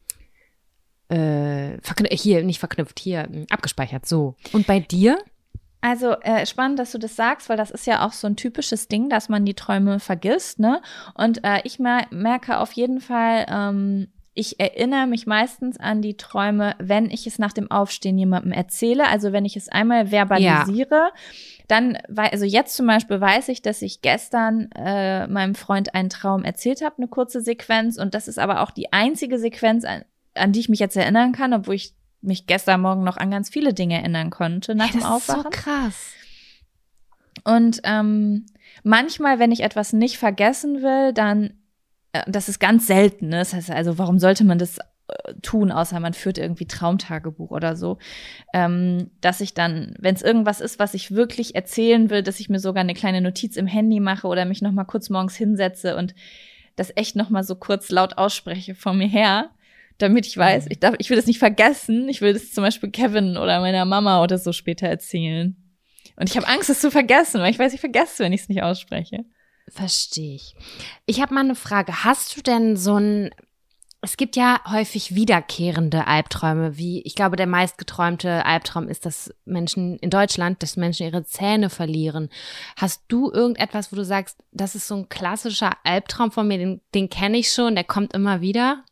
abgespeichert, so. Und bei dir? Also spannend, dass du das sagst, weil das ist ja auch so ein typisches Ding, dass man die Träume vergisst, ne? Und ich merke auf jeden Fall, ich erinnere mich meistens an die Träume, wenn ich es nach dem Aufstehen jemandem erzähle, also wenn ich es einmal verbalisiere, dann, also jetzt zum Beispiel weiß ich, dass ich gestern meinem Freund einen Traum erzählt habe, eine kurze Sequenz, und das ist aber auch die einzige Sequenz, an die ich mich jetzt erinnern kann, obwohl ich mich gestern Morgen noch an ganz viele Dinge erinnern konnte nach dem Aufwachen. Das ist so krass. Und manchmal, wenn ich etwas nicht vergessen will, dann, das ist ganz selten, ne? Das heißt also, warum sollte man das tun, außer man führt irgendwie Traumtagebuch oder so, dass ich dann, wenn es irgendwas ist, was ich wirklich erzählen will, dass ich mir sogar eine kleine Notiz im Handy mache oder mich noch mal kurz morgens hinsetze und das echt noch mal so kurz laut ausspreche vor mir her, damit ich weiß, ich will das nicht vergessen. Ich will das zum Beispiel Kevin oder meiner Mama oder so später erzählen. Und ich habe Angst, es zu vergessen, weil ich weiß, ich vergesse, wenn ich es nicht ausspreche. Verstehe ich. Ich habe mal eine Frage. Hast du denn es gibt ja häufig wiederkehrende Albträume, wie, ich glaube, der meistgeträumte Albtraum ist, dass Menschen ihre Zähne verlieren. Hast du irgendetwas, wo du sagst, das ist so ein klassischer Albtraum von mir, den kenne ich schon, der kommt immer wieder?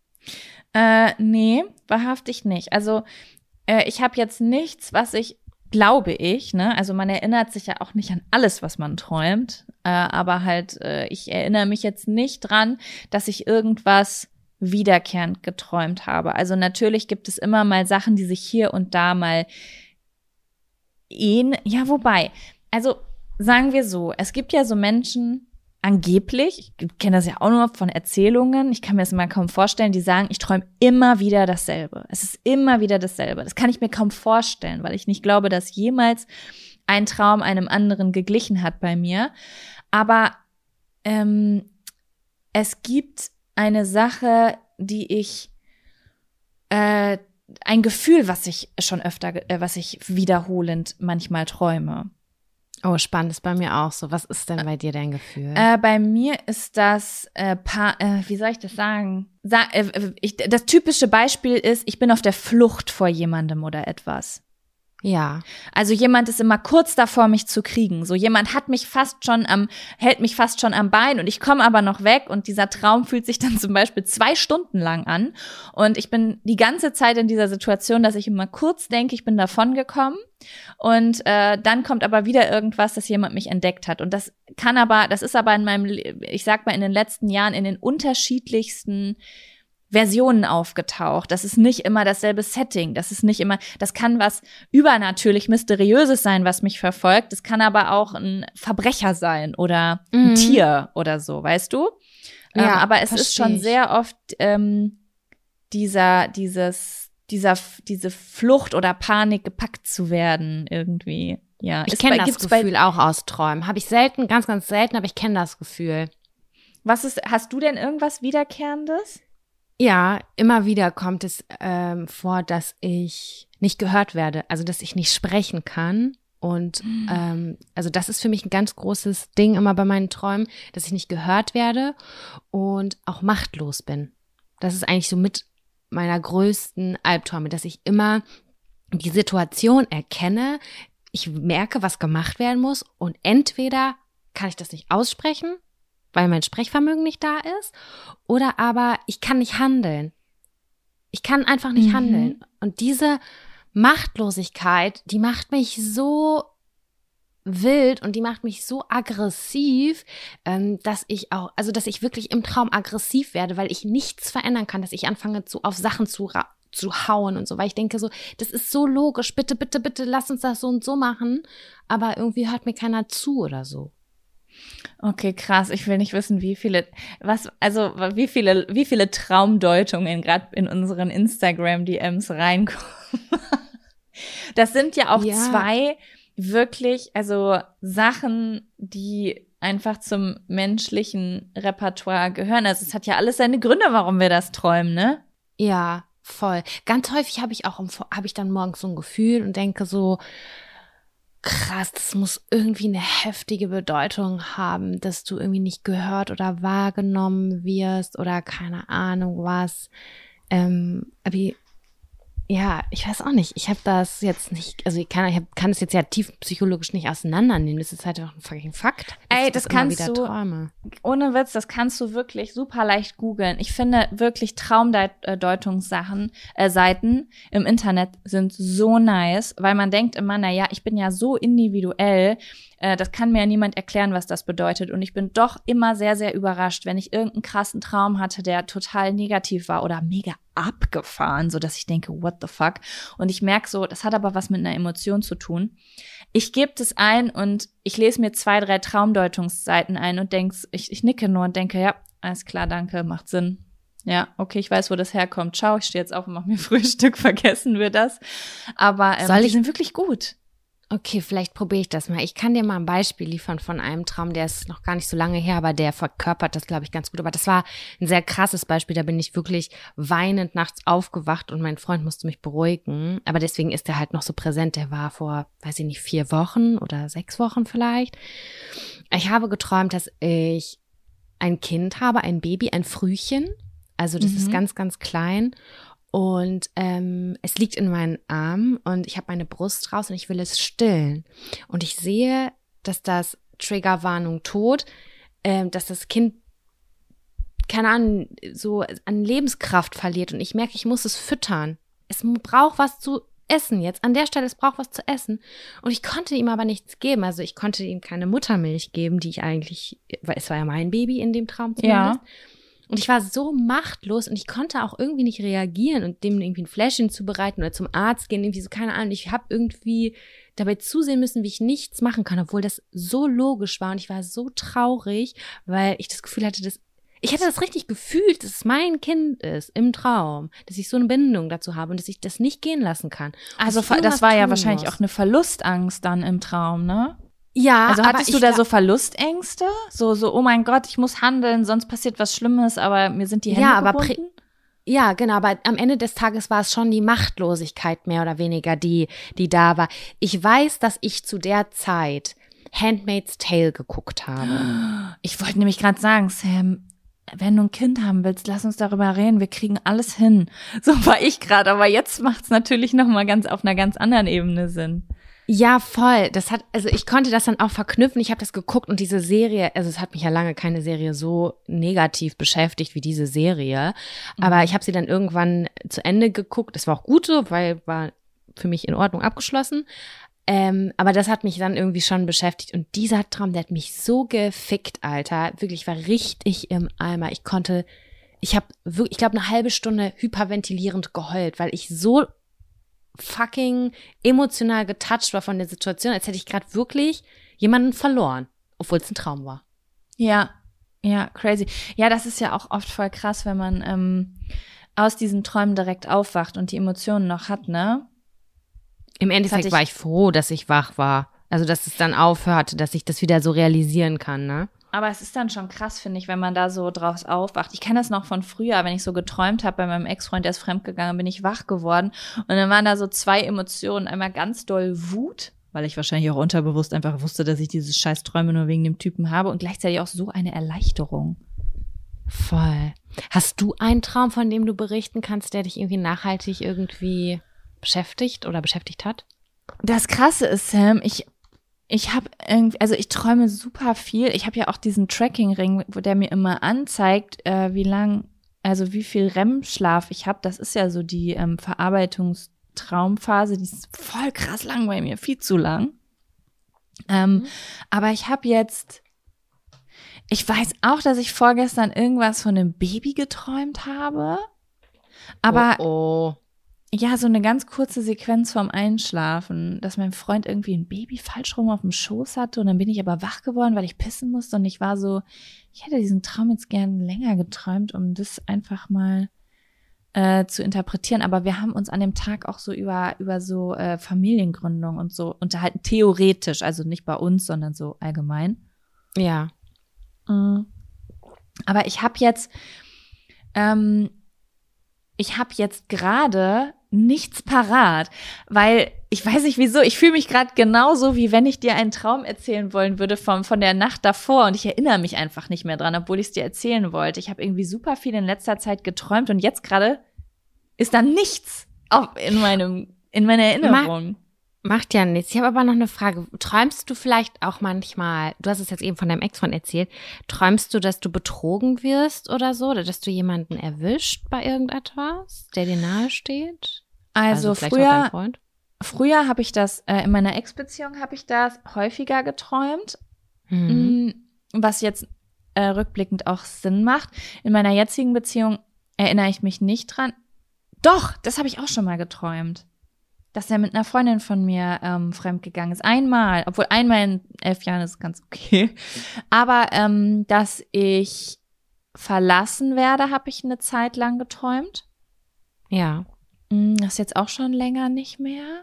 Nee, wahrhaftig nicht. Also ich habe jetzt nichts, glaube ich, ne? Also man erinnert sich ja auch nicht an alles, was man träumt, aber halt, ich erinnere mich jetzt nicht dran, dass ich irgendwas wiederkehrend geträumt habe. Also natürlich gibt es immer mal Sachen, die sich hier und da mal wobei, also sagen wir so, es gibt ja so Menschen, angeblich, ich kenne das ja auch nur von Erzählungen, ich kann mir das mal kaum vorstellen, die sagen, ich träume immer wieder dasselbe. Es ist immer wieder dasselbe. Das kann ich mir kaum vorstellen, weil ich nicht glaube, dass jemals ein Traum einem anderen geglichen hat bei mir. Aber es gibt eine Sache, ein Gefühl, was ich wiederholend manchmal träume. Oh, spannend, ist bei mir auch so. Was ist denn bei dir dein Gefühl? Bei mir ist das, wie soll ich das sagen? Das typische Beispiel ist, ich bin auf der Flucht vor jemandem oder etwas. Ja. Also jemand ist immer kurz davor, mich zu kriegen. So jemand hält mich fast schon am Bein und ich komme aber noch weg und dieser Traum fühlt sich dann zum Beispiel 2 Stunden lang an und ich bin die ganze Zeit in dieser Situation, dass ich immer kurz denke, ich bin davon gekommen und dann kommt aber wieder irgendwas, dass jemand mich entdeckt hat und das ist aber ich sag mal in den letzten Jahren in den unterschiedlichsten Versionen aufgetaucht. Das ist nicht immer dasselbe Setting. Das kann was übernatürlich Mysteriöses sein, was mich verfolgt. Das kann aber auch ein Verbrecher sein oder ein Tier oder so, weißt du? Ja, aber es ist schon sehr oft diese Flucht oder Panik, gepackt zu werden irgendwie. Ja, ich kenne das Gefühl auch aus Träumen. Habe ich selten, ganz, ganz selten, aber ich kenne das Gefühl. Hast du denn irgendwas Wiederkehrendes? Ja, immer wieder kommt es vor, dass ich nicht gehört werde, also dass ich nicht sprechen kann. Und also das ist für mich ein ganz großes Ding immer bei meinen Träumen, dass ich nicht gehört werde und auch machtlos bin. Das ist eigentlich so mit meiner größten Albträume, dass ich immer die Situation erkenne, ich merke, was gemacht werden muss und entweder kann ich das nicht aussprechen, weil mein Sprechvermögen nicht da ist, oder aber ich kann nicht handeln. Ich kann einfach nicht handeln. Und diese Machtlosigkeit, die macht mich so wild und die macht mich so aggressiv, dass ich wirklich im Traum aggressiv werde, weil ich nichts verändern kann, dass ich anfange auf Sachen zu hauen und so, weil ich denke so, das ist so logisch, bitte, bitte, bitte, lass uns das so und so machen, aber irgendwie hört mir keiner zu oder so. Okay, krass. Ich will nicht wissen, wie viele Traumdeutungen gerade in unseren Instagram-DMs reinkommen. Das sind ja auch zwei wirklich, also Sachen, die einfach zum menschlichen Repertoire gehören. Also es hat ja alles seine Gründe, warum wir das träumen, ne? Ja, voll. Ganz häufig habe ich dann morgens so ein Gefühl und denke so, krass, das muss irgendwie eine heftige Bedeutung haben, dass du irgendwie nicht gehört oder wahrgenommen wirst oder keine Ahnung was. Aber ja, ich weiß auch nicht. Ich habe das jetzt nicht, also ich kann es jetzt ja tiefenpsychologisch nicht auseinandernehmen. Das ist halt einfach ein fucking Fakt. Ey, das kannst du, ohne Witz, das kannst du wirklich super leicht googeln. Ich finde wirklich Traumdeutungssachen, Seiten im Internet sind so nice, weil man denkt immer, naja, ich bin ja so individuell, das kann mir ja niemand erklären, was das bedeutet. Und ich bin doch immer sehr, sehr überrascht, wenn ich irgendeinen krassen Traum hatte, der total negativ war oder mega abgefahren, so dass ich denke, what the fuck? Und ich merke so, das hat aber was mit einer Emotion zu tun. Ich gebe das ein und ich lese mir 2, 3 Traumdeutungsseiten ein und ich nicke nur und denke, ja, alles klar, danke, macht Sinn. Ja, okay, ich weiß, wo das herkommt. Ciao, ich stehe jetzt auf und mache mir Frühstück, vergessen wir das. Aber die sind wirklich gut. Okay, vielleicht probiere ich das mal. Ich kann dir mal ein Beispiel liefern von einem Traum, der ist noch gar nicht so lange her, aber der verkörpert das, glaube ich, ganz gut. Aber das war ein sehr krasses Beispiel. Da bin ich wirklich weinend nachts aufgewacht und mein Freund musste mich beruhigen. Aber deswegen ist der halt noch so präsent. Der war vor, weiß ich nicht, 4 Wochen oder 6 Wochen vielleicht. Ich habe geträumt, dass ich ein Kind habe, ein Baby, ein Frühchen. Also das ist ganz, ganz klein. Und es liegt in meinen Armen und ich habe meine Brust raus und ich will es stillen. Und ich sehe, dass das Triggerwarnung Tod, dass das Kind, keine Ahnung, so an Lebenskraft verliert. Und ich merke, ich muss es füttern. Es braucht was zu essen jetzt. An der Stelle, es braucht was zu essen. Und ich konnte ihm aber nichts geben. Also ich konnte ihm keine Muttermilch geben, die ich eigentlich, weil es war ja mein Baby in dem Traum zumindest. Ja. Und ich war so machtlos und ich konnte auch irgendwie nicht reagieren und dem irgendwie ein Fläschchen zubereiten oder zum Arzt gehen, irgendwie so, keine Ahnung. Ich habe irgendwie dabei zusehen müssen, wie ich nichts machen kann, obwohl das so logisch war und ich war so traurig, weil ich das Gefühl hatte, ich hätte das richtig gefühlt, dass es mein Kind ist im Traum, dass ich so eine Bindung dazu habe und dass ich das nicht gehen lassen kann. Also das war ja wahrscheinlich auch eine Verlustangst dann im Traum, ne? Ja, also hattest du da so Verlustängste? So, oh mein Gott, ich muss handeln, sonst passiert was Schlimmes, aber mir sind die Hände gebunden? Ja, genau, aber am Ende des Tages war es schon die Machtlosigkeit mehr oder weniger, die da war. Ich weiß, dass ich zu der Zeit Handmaid's Tale geguckt habe. Ich wollte nämlich gerade sagen, Sam, wenn du ein Kind haben willst, lass uns darüber reden, wir kriegen alles hin. So war ich gerade, aber jetzt macht's natürlich nochmal auf einer ganz anderen Ebene Sinn. Ja, voll. Also ich konnte das dann auch verknüpfen. Ich habe das geguckt und diese Serie, also es hat mich ja lange keine Serie so negativ beschäftigt wie diese Serie. Aber ich habe sie dann irgendwann zu Ende geguckt. Das war auch gut so, weil war für mich in Ordnung abgeschlossen. Aber das hat mich dann irgendwie schon beschäftigt. Und dieser Traum, der hat mich so gefickt, Alter. Wirklich, ich war richtig im Eimer. Ich habe wirklich, ich glaube, eine halbe Stunde hyperventilierend geheult, weil ich so fucking emotional getoucht war von der Situation, als hätte ich gerade wirklich jemanden verloren, obwohl es ein Traum war. Ja, crazy. Ja, das ist ja auch oft voll krass, wenn man aus diesen Träumen direkt aufwacht und die Emotionen noch hat, ne? Im Endeffekt war ich froh, dass ich wach war. Also, dass es dann aufhört, dass ich das wieder so realisieren kann, ne? Aber es ist dann schon krass, finde ich, wenn man da so draus aufwacht. Ich kenne das noch von früher, wenn ich so geträumt habe bei meinem Ex-Freund, der ist fremdgegangen, bin ich wach geworden. Und dann waren da so 2 Emotionen. Einmal ganz doll Wut, weil ich wahrscheinlich auch unterbewusst einfach wusste, dass ich diese scheiß Träume nur wegen dem Typen habe. Und gleichzeitig auch so eine Erleichterung. Voll. Hast du einen Traum, von dem du berichten kannst, der dich irgendwie nachhaltig irgendwie beschäftigt oder beschäftigt hat? Das Krasse ist, Sam, ich habe irgendwie, also ich träume super viel. Ich habe ja auch diesen Tracking-Ring, der mir immer anzeigt, wie viel REM-Schlaf ich habe. Das ist ja so die Verarbeitungstraumphase, die ist voll krass lang bei mir, viel zu lang. Aber ich weiß auch, dass ich vorgestern irgendwas von einem Baby geträumt habe. Aber ja, so eine ganz kurze Sequenz vorm Einschlafen, dass mein Freund irgendwie ein Baby falsch rum auf dem Schoß hatte und dann bin ich aber wach geworden, weil ich pissen musste und ich war so, ich hätte diesen Traum jetzt gern länger geträumt, um das einfach mal zu interpretieren. Aber wir haben uns an dem Tag auch so über so Familiengründung und so unterhalten, theoretisch, also nicht bei uns, sondern so allgemein. Ja. Aber ich habe jetzt gerade nichts parat, weil ich weiß nicht wieso, ich fühle mich gerade genauso, wie wenn ich dir einen Traum erzählen wollen würde von der Nacht davor und ich erinnere mich einfach nicht mehr dran, obwohl ich es dir erzählen wollte. Ich habe irgendwie super viel in letzter Zeit geträumt und jetzt gerade ist da nichts in meiner Erinnerung. Macht ja nichts. Ich habe aber noch eine Frage. Träumst du vielleicht auch manchmal, du hast es jetzt eben von deinem Ex-Freund erzählt, träumst du, dass du betrogen wirst oder so? Oder dass du jemanden erwischt bei irgendetwas, der dir nahe steht? Also vielleicht auch dein Freund? Früher habe ich das, in meiner Ex-Beziehung habe ich das häufiger geträumt, was jetzt rückblickend auch Sinn macht. In meiner jetzigen Beziehung erinnere ich mich nicht dran. Doch, das habe ich auch schon mal geträumt. Dass er mit einer Freundin von mir fremdgegangen ist. Einmal, obwohl einmal in 11 Jahren ist ganz okay. Aber dass ich verlassen werde, habe ich eine Zeit lang geträumt. Ja. Das ist jetzt auch schon länger nicht mehr.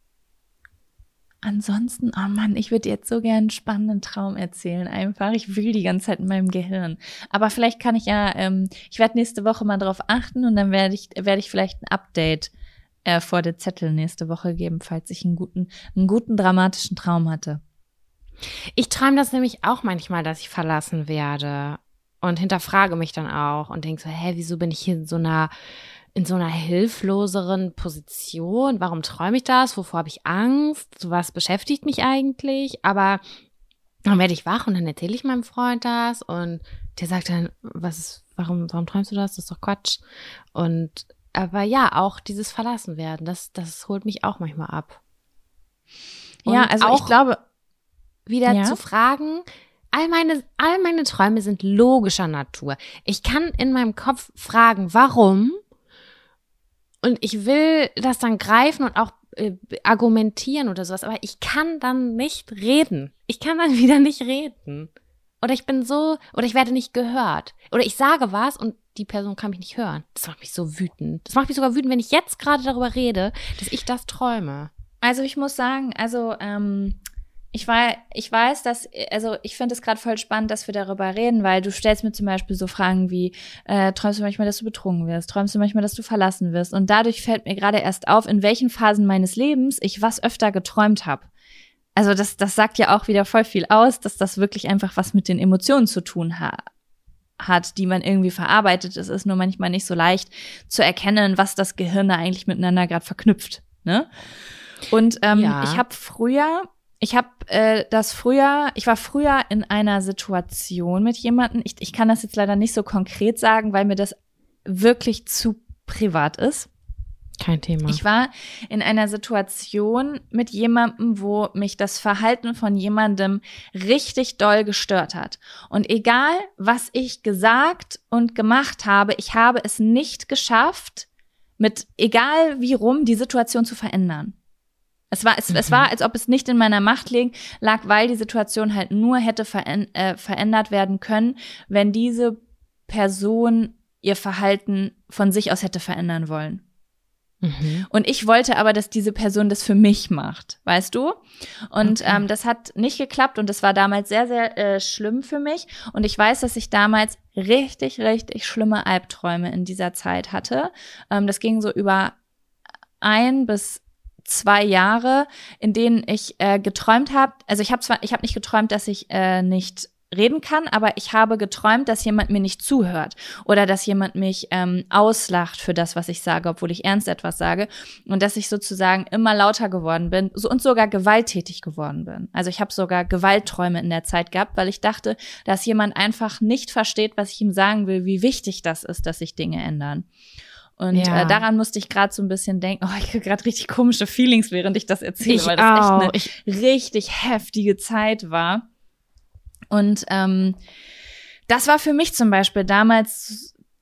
Ansonsten, oh Mann, ich würde jetzt so gerne einen spannenden Traum erzählen einfach. Ich will die ganze Zeit in meinem Gehirn. Aber vielleicht kann ich ja, ich werde nächste Woche mal drauf achten und dann werde ich vielleicht ein Update vor der Zettel nächste Woche geben, falls ich einen guten dramatischen Traum hatte. Ich träume das nämlich auch manchmal, dass ich verlassen werde und hinterfrage mich dann auch und denke so, wieso bin ich hier in so einer hilfloseren Position? Warum träume ich das? Wovor habe ich Angst? So was beschäftigt mich eigentlich? Aber dann werde ich wach und dann erzähle ich meinem Freund das und der sagt dann, warum träumst du das? Das ist doch Quatsch. Aber ja, auch dieses Verlassenwerden, das holt mich auch manchmal ab. Und ja, also auch ich glaube, wieder zu fragen, all meine Träume sind logischer Natur. Ich kann in meinem Kopf fragen, warum? Und ich will das dann greifen und auch argumentieren oder sowas, aber ich kann dann nicht reden. Ich kann dann wieder nicht reden. Oder ich werde nicht gehört. Oder ich sage was und die Person kann mich nicht hören. Das macht mich so wütend. Das macht mich sogar wütend, wenn ich jetzt gerade darüber rede, dass ich das träume. Also ich muss sagen, ich weiß, ich finde es gerade voll spannend, dass wir darüber reden, weil du stellst mir zum Beispiel so Fragen wie, träumst du manchmal, dass du betrogen wirst? Träumst du manchmal, dass du verlassen wirst? Und dadurch fällt mir gerade erst auf, in welchen Phasen meines Lebens ich was öfter geträumt habe. Also das sagt ja auch wieder voll viel aus, dass das wirklich einfach was mit den Emotionen zu tun hat, die man irgendwie verarbeitet. Es ist nur manchmal nicht so leicht zu erkennen, was das Gehirn da eigentlich miteinander gerade verknüpft. Ne? Und ich war früher in einer Situation mit jemandem, ich kann das jetzt leider nicht so konkret sagen, weil mir das wirklich zu privat ist. Kein Thema. Ich war in einer Situation mit jemandem, wo mich das Verhalten von jemandem richtig doll gestört hat. Und egal, was ich gesagt und gemacht habe, ich habe es nicht geschafft, egal wie rum, die Situation zu verändern. Es war, als ob es nicht in meiner Macht lag, weil die Situation halt nur hätte verändert werden können, wenn diese Person ihr Verhalten von sich aus hätte verändern wollen. Und ich wollte aber, dass diese Person das für mich macht, weißt du? Und das hat nicht geklappt und das war damals sehr, sehr schlimm für mich. Und ich weiß, dass ich damals richtig, richtig schlimme Albträume in dieser Zeit hatte. Das ging so über 1 bis 2 Jahre, in denen ich geträumt habe. Also ich habe nicht geträumt, dass ich nicht reden kann, aber ich habe geträumt, dass jemand mir nicht zuhört oder dass jemand mich auslacht für das, was ich sage, obwohl ich ernst etwas sage und dass ich sozusagen immer lauter geworden bin und sogar gewalttätig geworden bin. Also ich habe sogar Gewaltträume in der Zeit gehabt, weil ich dachte, dass jemand einfach nicht versteht, was ich ihm sagen will, wie wichtig das ist, dass sich Dinge ändern. Und daran musste ich gerade so ein bisschen denken, ich kriege gerade richtig komische Feelings, während ich das erzähle, weil das echt eine richtig heftige Zeit war. Und das war für mich zum Beispiel damals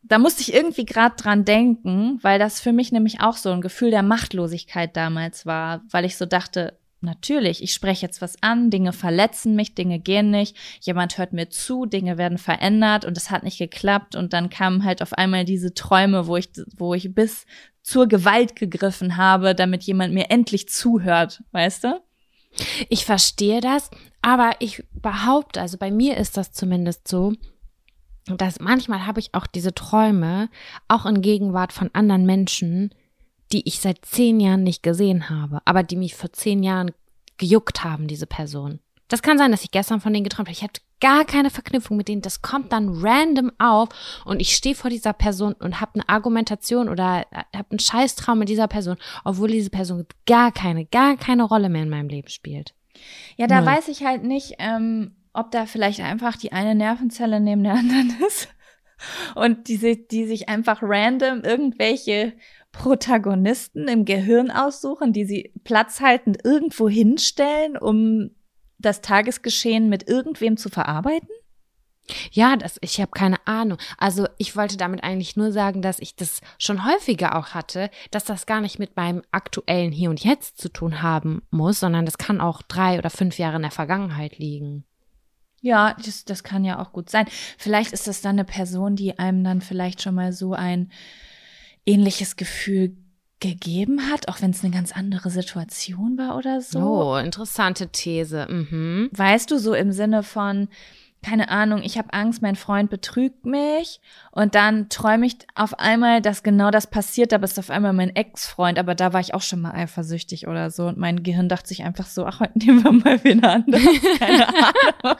da musste ich irgendwie gerade dran denken, weil das für mich nämlich auch so ein Gefühl der Machtlosigkeit damals war, weil ich so dachte, natürlich, ich spreche jetzt was an, Dinge verletzen mich, Dinge gehen nicht, jemand hört mir zu, Dinge werden verändert und es hat nicht geklappt und dann kamen halt auf einmal diese Träume, wo ich bis zur Gewalt gegriffen habe, damit jemand mir endlich zuhört, weißt du? Ich verstehe das, aber ich behaupte, also bei mir ist das zumindest so, dass manchmal habe ich auch diese Träume, auch in Gegenwart von anderen Menschen, die ich seit 10 Jahren nicht gesehen habe, aber die mich vor 10 Jahren gejuckt haben, diese Person. Das kann sein, dass ich gestern von denen geträumt habe. Ich hatte gar keine Verknüpfung mit denen. Das kommt dann random auf und ich stehe vor dieser Person und habe eine Argumentation oder habe einen Scheißtraum mit dieser Person, obwohl diese Person gar keine Rolle mehr in meinem Leben spielt. Ja, da weiß ich halt nicht, ob da vielleicht einfach die eine Nervenzelle neben der anderen ist und die sich einfach random irgendwelche Protagonisten im Gehirn aussuchen, die sie platzhaltend irgendwo hinstellen, um das Tagesgeschehen mit irgendwem zu verarbeiten? Ja, ich habe keine Ahnung. Also ich wollte damit eigentlich nur sagen, dass ich das schon häufiger auch hatte, dass das gar nicht mit meinem aktuellen Hier und Jetzt zu tun haben muss, sondern das kann auch 3 oder 5 Jahre in der Vergangenheit liegen. Ja, das kann ja auch gut sein. Vielleicht ist das dann eine Person, die einem dann vielleicht schon mal so ein ähnliches Gefühl gegeben hat, auch wenn es eine ganz andere Situation war oder so. Oh, interessante These. Mhm. Weißt du, so im Sinne von, keine Ahnung, ich habe Angst, mein Freund betrügt mich und dann träume ich auf einmal, dass genau das passiert, aber es ist auf einmal mein Ex-Freund, aber da war ich auch schon mal eifersüchtig oder so und mein Gehirn dachte sich einfach so, ach, heute nehmen wir mal wieder anders, keine Ahnung.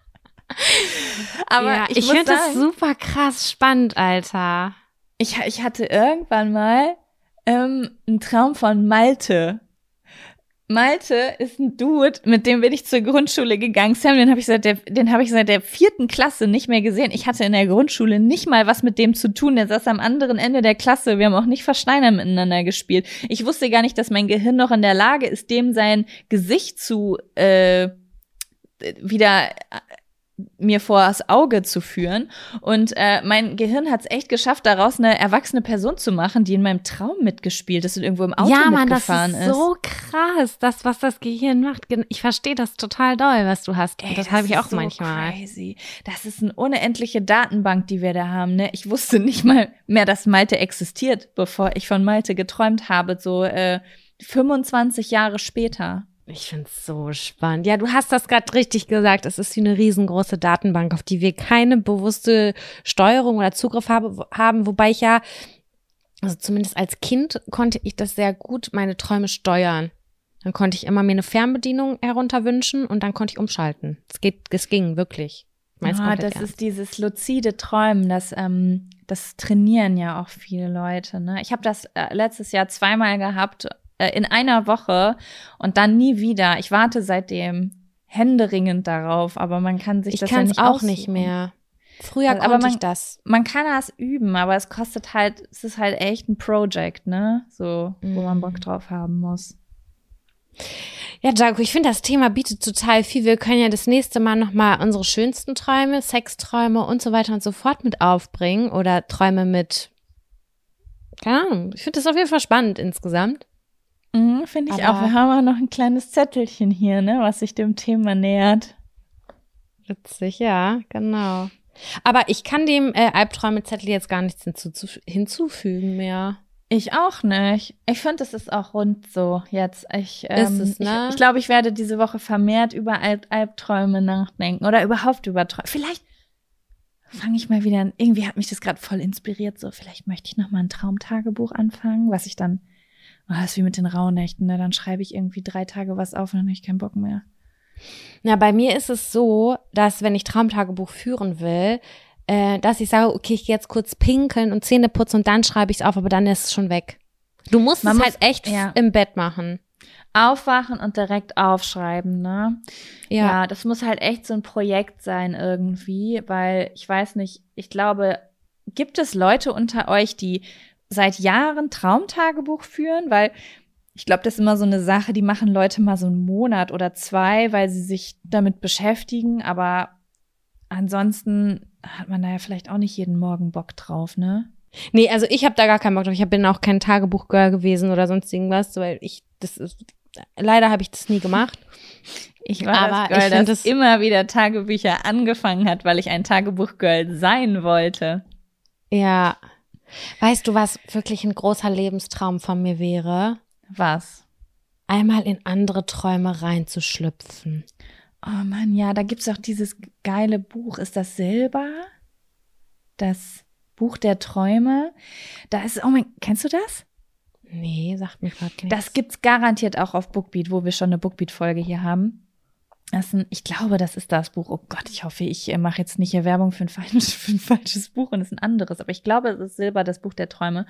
Aber ja, ich finde das super krass spannend, Alter. Ich hatte irgendwann mal einen Traum von Malte. Malte ist ein Dude, mit dem bin ich zur Grundschule gegangen. Sam, den habe ich seit der 4. Klasse nicht mehr gesehen. Ich hatte in der Grundschule nicht mal was mit dem zu tun. Der saß am anderen Ende der Klasse. Wir haben auch nicht Versteiner miteinander gespielt. Ich wusste gar nicht, dass mein Gehirn noch in der Lage ist, dem sein Gesicht zu wieder mir vor das Auge zu führen. Und mein Gehirn hat es echt geschafft, daraus eine erwachsene Person zu machen, die in meinem Traum mitgespielt ist und irgendwo im Auto mitgefahren ist. Ja, Mann, das ist so krass, das, was das Gehirn macht. Ich verstehe das total doll, was du hast. Ey, das habe ich auch so manchmal. Crazy. Das ist eine unendliche Datenbank, die wir da haben. Ne? Ich wusste nicht mal mehr, dass Malte existiert, bevor ich von Malte geträumt habe, so 25 Jahre später. Ich find's so spannend. Ja, du hast das gerade richtig gesagt. Es ist wie eine riesengroße Datenbank, auf die wir keine bewusste Steuerung oder Zugriff haben. Wobei ich ja, also zumindest als Kind konnte ich das sehr gut, meine Träume steuern. Dann konnte ich immer mir eine Fernbedienung herunterwünschen und dann konnte ich umschalten. Es ging wirklich. Das ist dieses luzide Träumen, das trainieren ja auch viele Leute. Ne? Ich habe das letztes Jahr 2-mal gehabt, in einer Woche und dann nie wieder. Ich warte seitdem händeringend darauf, aber man kann sich das ja nicht auch aussuchen. Nicht mehr. Früher konnte ich das. Man kann das üben, aber es ist halt echt ein Project, ne? So, wo man Bock drauf haben muss. Ja, Jaco, ich finde, das Thema bietet total viel. Wir können ja das nächste Mal nochmal unsere schönsten Träume, Sexträume und so weiter und so fort mit aufbringen oder Träume mit, keine Ahnung. Ich finde das auf jeden Fall spannend insgesamt. Finde ich auch. Wir haben auch noch ein kleines Zettelchen hier, ne, was sich dem Thema nähert. Witzig, ja, genau. Aber ich kann dem Albträumezettel jetzt gar nichts hinzufügen mehr. Ich auch nicht. Ich finde, es ist auch rund so jetzt. Ich glaube, ich werde diese Woche vermehrt über Albträume nachdenken oder überhaupt über Träume. Vielleicht fange ich mal wieder an. Irgendwie hat mich das gerade voll inspiriert. So, vielleicht möchte ich noch mal ein Traumtagebuch anfangen, was ich dann das ist wie mit den Rauhnächten, ne? Dann schreibe ich irgendwie 3 Tage was auf und dann habe ich keinen Bock mehr. Na, bei mir ist es so, dass wenn ich Traumtagebuch führen will, dass ich sage, okay, ich gehe jetzt kurz pinkeln und Zähne putzen und dann schreibe ich es auf, aber dann ist es schon weg. Du musst es halt echt im Bett machen. Aufwachen und direkt aufschreiben, ne? Ja, das muss halt echt so ein Projekt sein irgendwie, weil ich weiß nicht, ich glaube, gibt es Leute unter euch, die seit Jahren Traumtagebuch führen, weil ich glaube, das ist immer so eine Sache, die machen Leute mal so einen Monat oder 2, weil sie sich damit beschäftigen, aber ansonsten hat man da ja vielleicht auch nicht jeden Morgen Bock drauf, ne? Nee, also ich habe da gar keinen Bock drauf. Ich bin auch kein Tagebuchgirl gewesen oder sonst irgendwas, weil leider habe ich das nie gemacht. Ich war das Girl, das immer wieder Tagebücher angefangen hat, weil ich ein Tagebuchgirl sein wollte. Ja. Weißt du, was wirklich ein großer Lebenstraum von mir wäre? Was? Einmal in andere Träume reinzuschlüpfen. Oh Mann, ja, da gibt's auch dieses geile Buch. Ist das Silber? Das Buch der Träume. Da ist, oh mein, kennst du das? Nee, sagt mir gerade nichts. Das gibt's garantiert auch auf Bookbeat, wo wir schon eine Bookbeat-Folge hier haben. Ich glaube, das ist das Buch. Oh Gott, ich hoffe, ich mache jetzt nicht hier Werbung für ein falsches Buch und es ist ein anderes. Aber ich glaube, es ist Silber, das Buch der Träume.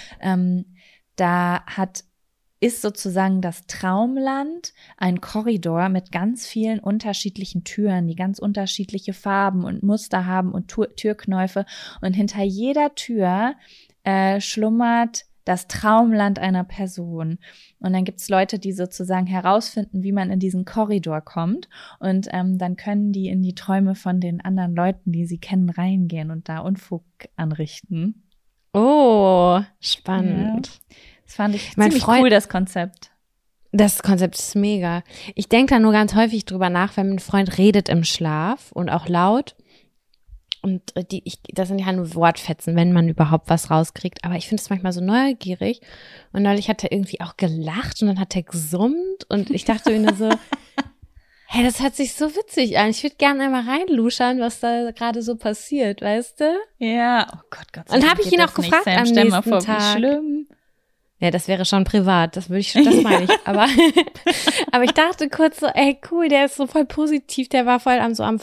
Ist sozusagen das Traumland ein Korridor mit ganz vielen unterschiedlichen Türen, die ganz unterschiedliche Farben und Muster haben und Türknäufe. Und hinter jeder Tür schlummert das Traumland einer Person. Und dann gibt's Leute, die sozusagen herausfinden, wie man in diesen Korridor kommt. Und dann können die in die Träume von den anderen Leuten, die sie kennen, reingehen und da Unfug anrichten. Oh, spannend. Ja. Das fand ich ziemlich cool, das Konzept. Das Konzept ist mega. Ich denke da nur ganz häufig drüber nach, wenn mein Freund redet im Schlaf und auch laut. Und das sind ja nur Wortfetzen, wenn man überhaupt was rauskriegt. Aber ich finde es manchmal so neugierig. Und neulich hat er irgendwie auch gelacht und dann hat er gesummt. Und ich dachte mir so, hey, das hört sich so witzig an. Ich würde gerne einmal reinluschern, was da gerade so passiert, weißt du? Ja, oh Gott, Gott sei Dank. Und Dank habe ich ihn auch gefragt am nächsten mal vor, Tag. Wie schlimm. Ja, das wäre schon privat, das meine ich. Aber ich dachte kurz so, ey, cool, der ist so voll positiv, der war voll also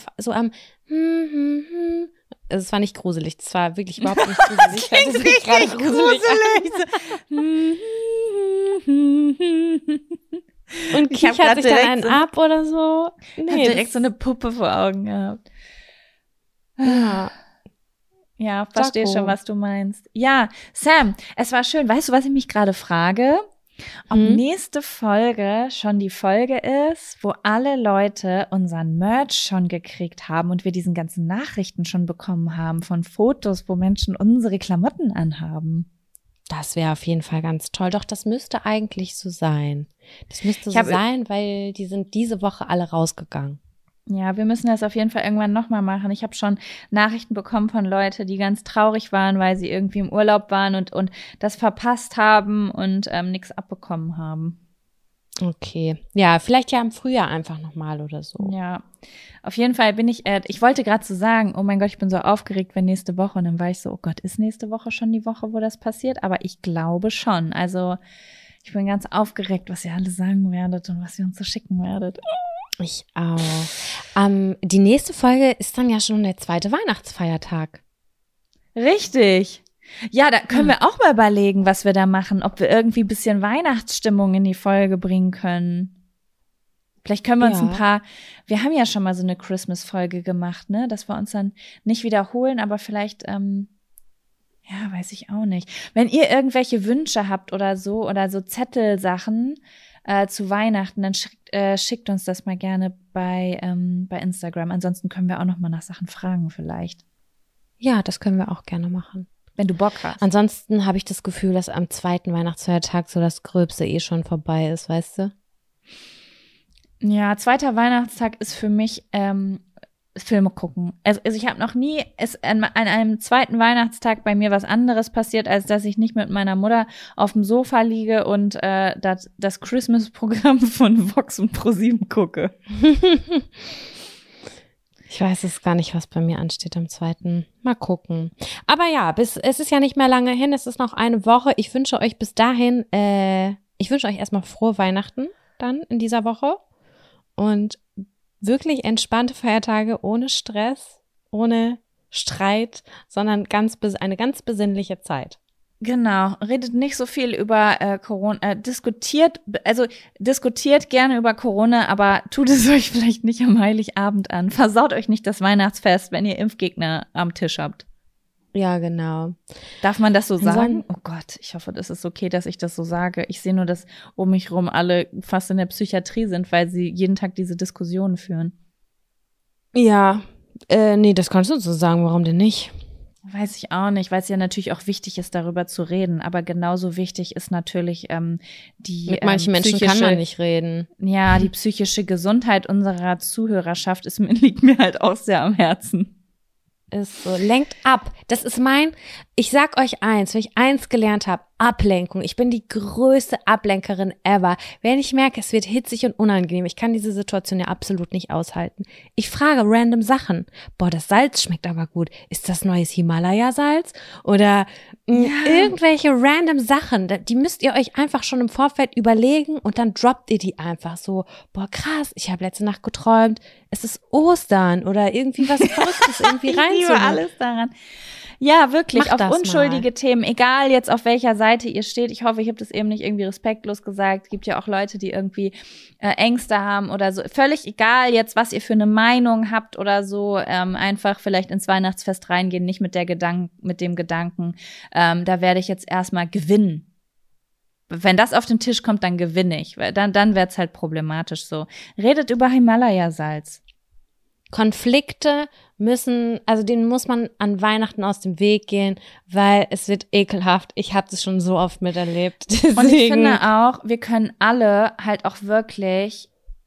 es war nicht gruselig, es war wirklich überhaupt nicht gruselig. Das klingt richtig gruselig. Und kichert sich dann einen ab oder so. Nee, ich habe direkt so eine Puppe vor Augen gehabt. Ja. Ja, verstehe schon, was du meinst. Ja, Sam, es war schön. Weißt du, was ich mich gerade frage? Ob nächste Folge schon die Folge ist, wo alle Leute unseren Merch schon gekriegt haben und wir diesen ganzen Nachrichten schon bekommen haben von Fotos, wo Menschen unsere Klamotten anhaben. Das wäre auf jeden Fall ganz toll. Doch, das müsste eigentlich so sein. Das müsste so sein, weil die sind diese Woche alle rausgegangen. Ja, wir müssen das auf jeden Fall irgendwann nochmal machen. Ich habe schon Nachrichten bekommen von Leuten, die ganz traurig waren, weil sie irgendwie im Urlaub waren und das verpasst haben und nichts abbekommen haben. Okay. Ja, vielleicht ja im Frühjahr einfach nochmal oder so. Ja, auf jeden Fall ich wollte gerade so sagen, oh mein Gott, ich bin so aufgeregt, wenn nächste Woche. Und dann war ich so, oh Gott, ist nächste Woche schon die Woche, wo das passiert? Aber ich glaube schon. Also ich bin ganz aufgeregt, was ihr alle sagen werdet und was ihr uns so schicken werdet. Ich auch. Die nächste Folge ist dann ja schon der zweite Weihnachtsfeiertag. Richtig. Ja, da können wir auch mal überlegen, was wir da machen, ob wir irgendwie ein bisschen Weihnachtsstimmung in die Folge bringen können. Vielleicht können wir uns wir haben ja schon mal so eine Christmas-Folge gemacht, ne, dass wir uns dann nicht wiederholen, aber vielleicht, weiß ich auch nicht. Wenn ihr irgendwelche Wünsche habt oder so Zettelsachen, zu Weihnachten, dann schickt uns das mal gerne bei Instagram. Ansonsten können wir auch noch mal nach Sachen fragen vielleicht. Ja, das können wir auch gerne machen. Wenn du Bock hast. Ansonsten habe ich das Gefühl, dass am zweiten Weihnachtsfeiertag so das Gröbste schon vorbei ist, weißt du? Ja, zweiter Weihnachtstag ist für mich Filme gucken. Also ich habe noch nie an einem zweiten Weihnachtstag bei mir was anderes passiert, als dass ich nicht mit meiner Mutter auf dem Sofa liege und das Christmas-Programm von Vox und ProSieben gucke. Ich weiß es gar nicht, was bei mir ansteht am zweiten. Mal gucken. Aber ja, es ist ja nicht mehr lange hin, es ist noch eine Woche. Ich wünsche euch bis dahin, ich wünsche euch erstmal frohe Weihnachten dann in dieser Woche und wirklich entspannte Feiertage ohne Stress, ohne Streit, sondern eine ganz besinnliche Zeit. Genau, redet nicht so viel über Corona, diskutiert gerne über Corona, aber tut es euch vielleicht nicht am Heiligabend an. Versaut euch nicht das Weihnachtsfest, wenn ihr Impfgegner am Tisch habt. Ja, genau. Darf man das so sagen? Oh Gott, ich hoffe, das ist okay, dass ich das so sage. Ich sehe nur, dass um mich rum alle fast in der Psychiatrie sind, weil sie jeden Tag diese Diskussionen führen. Ja, Nee, das kannst du so sagen, warum denn nicht? Weiß ich auch nicht, weil es ja natürlich auch wichtig ist, darüber zu reden. Aber genauso wichtig ist natürlich die Mit manchen Menschen kann man nicht reden. Ja, die psychische Gesundheit unserer Zuhörerschaft liegt mir halt auch sehr am Herzen. Ist so, lenkt ab. Das ist ich sag euch eins, wenn ich eins gelernt habe, Ablenkung. Ich bin die größte Ablenkerin ever. Wenn ich merke, es wird hitzig und unangenehm, ich kann diese Situation ja absolut nicht aushalten. Ich frage random Sachen. Boah, das Salz schmeckt aber gut. Ist das neues Himalaya-Salz? Oder irgendwelche random Sachen, die müsst ihr euch einfach schon im Vorfeld überlegen und dann droppt ihr die einfach so. Boah, krass, ich habe letzte Nacht geträumt, es ist Ostern oder irgendwie was Verrücktes irgendwie reinzuholen. Ich liebe alles daran. Ja, wirklich, Macht auf unschuldige Themen, egal jetzt auf welcher Seite ihr steht. Ich hoffe, ich habe das eben nicht irgendwie respektlos gesagt. Es gibt ja auch Leute, die irgendwie Ängste haben oder so. Völlig egal jetzt, was ihr für eine Meinung habt oder so. Einfach vielleicht ins Weihnachtsfest reingehen, nicht mit dem Gedanken, da werde ich jetzt erstmal gewinnen. Wenn das auf den Tisch kommt, dann gewinne ich. Dann wird's halt problematisch so. Redet über Himalaya-Salz. Konflikte denen muss man an Weihnachten aus dem Weg gehen, weil es wird ekelhaft. Ich habe das schon so oft miterlebt. Deswegen. Und ich finde auch, wir können alle halt auch wirklich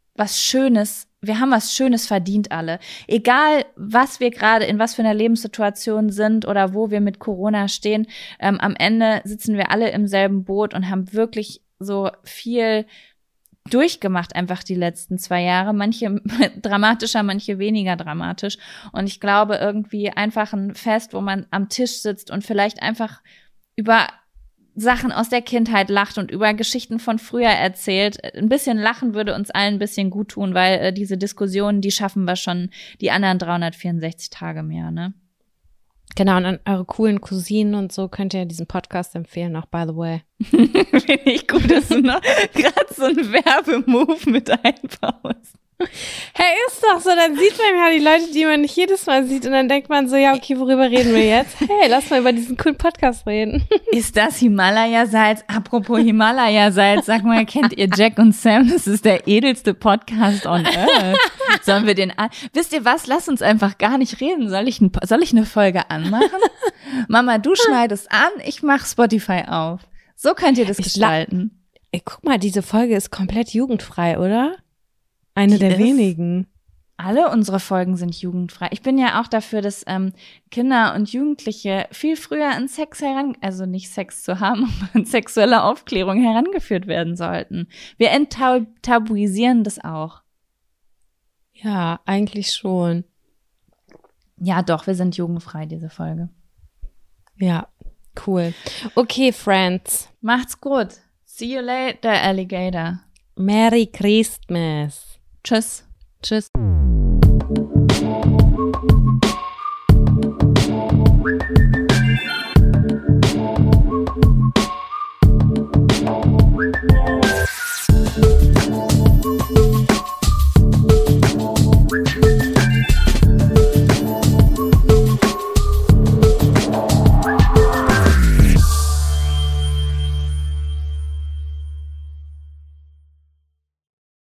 wir haben was Schönes verdient alle. Egal, was wir gerade, in was für einer Lebenssituation sind oder wo wir mit Corona stehen, am Ende sitzen wir alle im selben Boot und haben wirklich so viel durchgemacht einfach die letzten 2 Jahre, manche dramatischer, manche weniger dramatisch. Und ich glaube irgendwie einfach ein Fest, wo man am Tisch sitzt und vielleicht einfach über Sachen aus der Kindheit lacht und über Geschichten von früher erzählt. Ein bisschen Lachen würde uns allen ein bisschen gut tun, weil diese Diskussionen, die schaffen wir schon die anderen 364 Tage mehr, ne? Genau, und an eure coolen Cousinen und so könnt ihr diesen Podcast empfehlen, auch by the way. Finde ich gut, dass du noch gerade so einen Werbemove mit einbaust. Hey, ist doch so, dann sieht man ja die Leute, die man nicht jedes Mal sieht und dann denkt man so, ja, okay, worüber reden wir jetzt? Hey, lass mal über diesen coolen Podcast reden. Ist das Himalaya-Salz? Apropos Himalaya-Salz, sag mal, kennt ihr Jack und Sam? Das ist der edelste Podcast on Earth. Sollen wir wisst ihr was? Lass uns einfach gar nicht reden. Soll ich eine Folge anmachen? Mama, du schneidest an, ich mach Spotify auf. So könnt ihr das gestalten. Guck mal, diese Folge ist komplett jugendfrei, oder? Eine der wenigen. Alle unsere Folgen sind jugendfrei. Ich bin ja auch dafür, dass Kinder und Jugendliche viel früher an Sex also nicht Sex zu haben, aber an sexuelle Aufklärung herangeführt werden sollten. Wir enttabuisieren das auch. Ja, eigentlich schon. Ja, doch, wir sind jugendfrei, diese Folge. Ja, cool. Okay, Friends. Macht's gut. See you later, Alligator. Merry Christmas. Tschüss. Tschüss.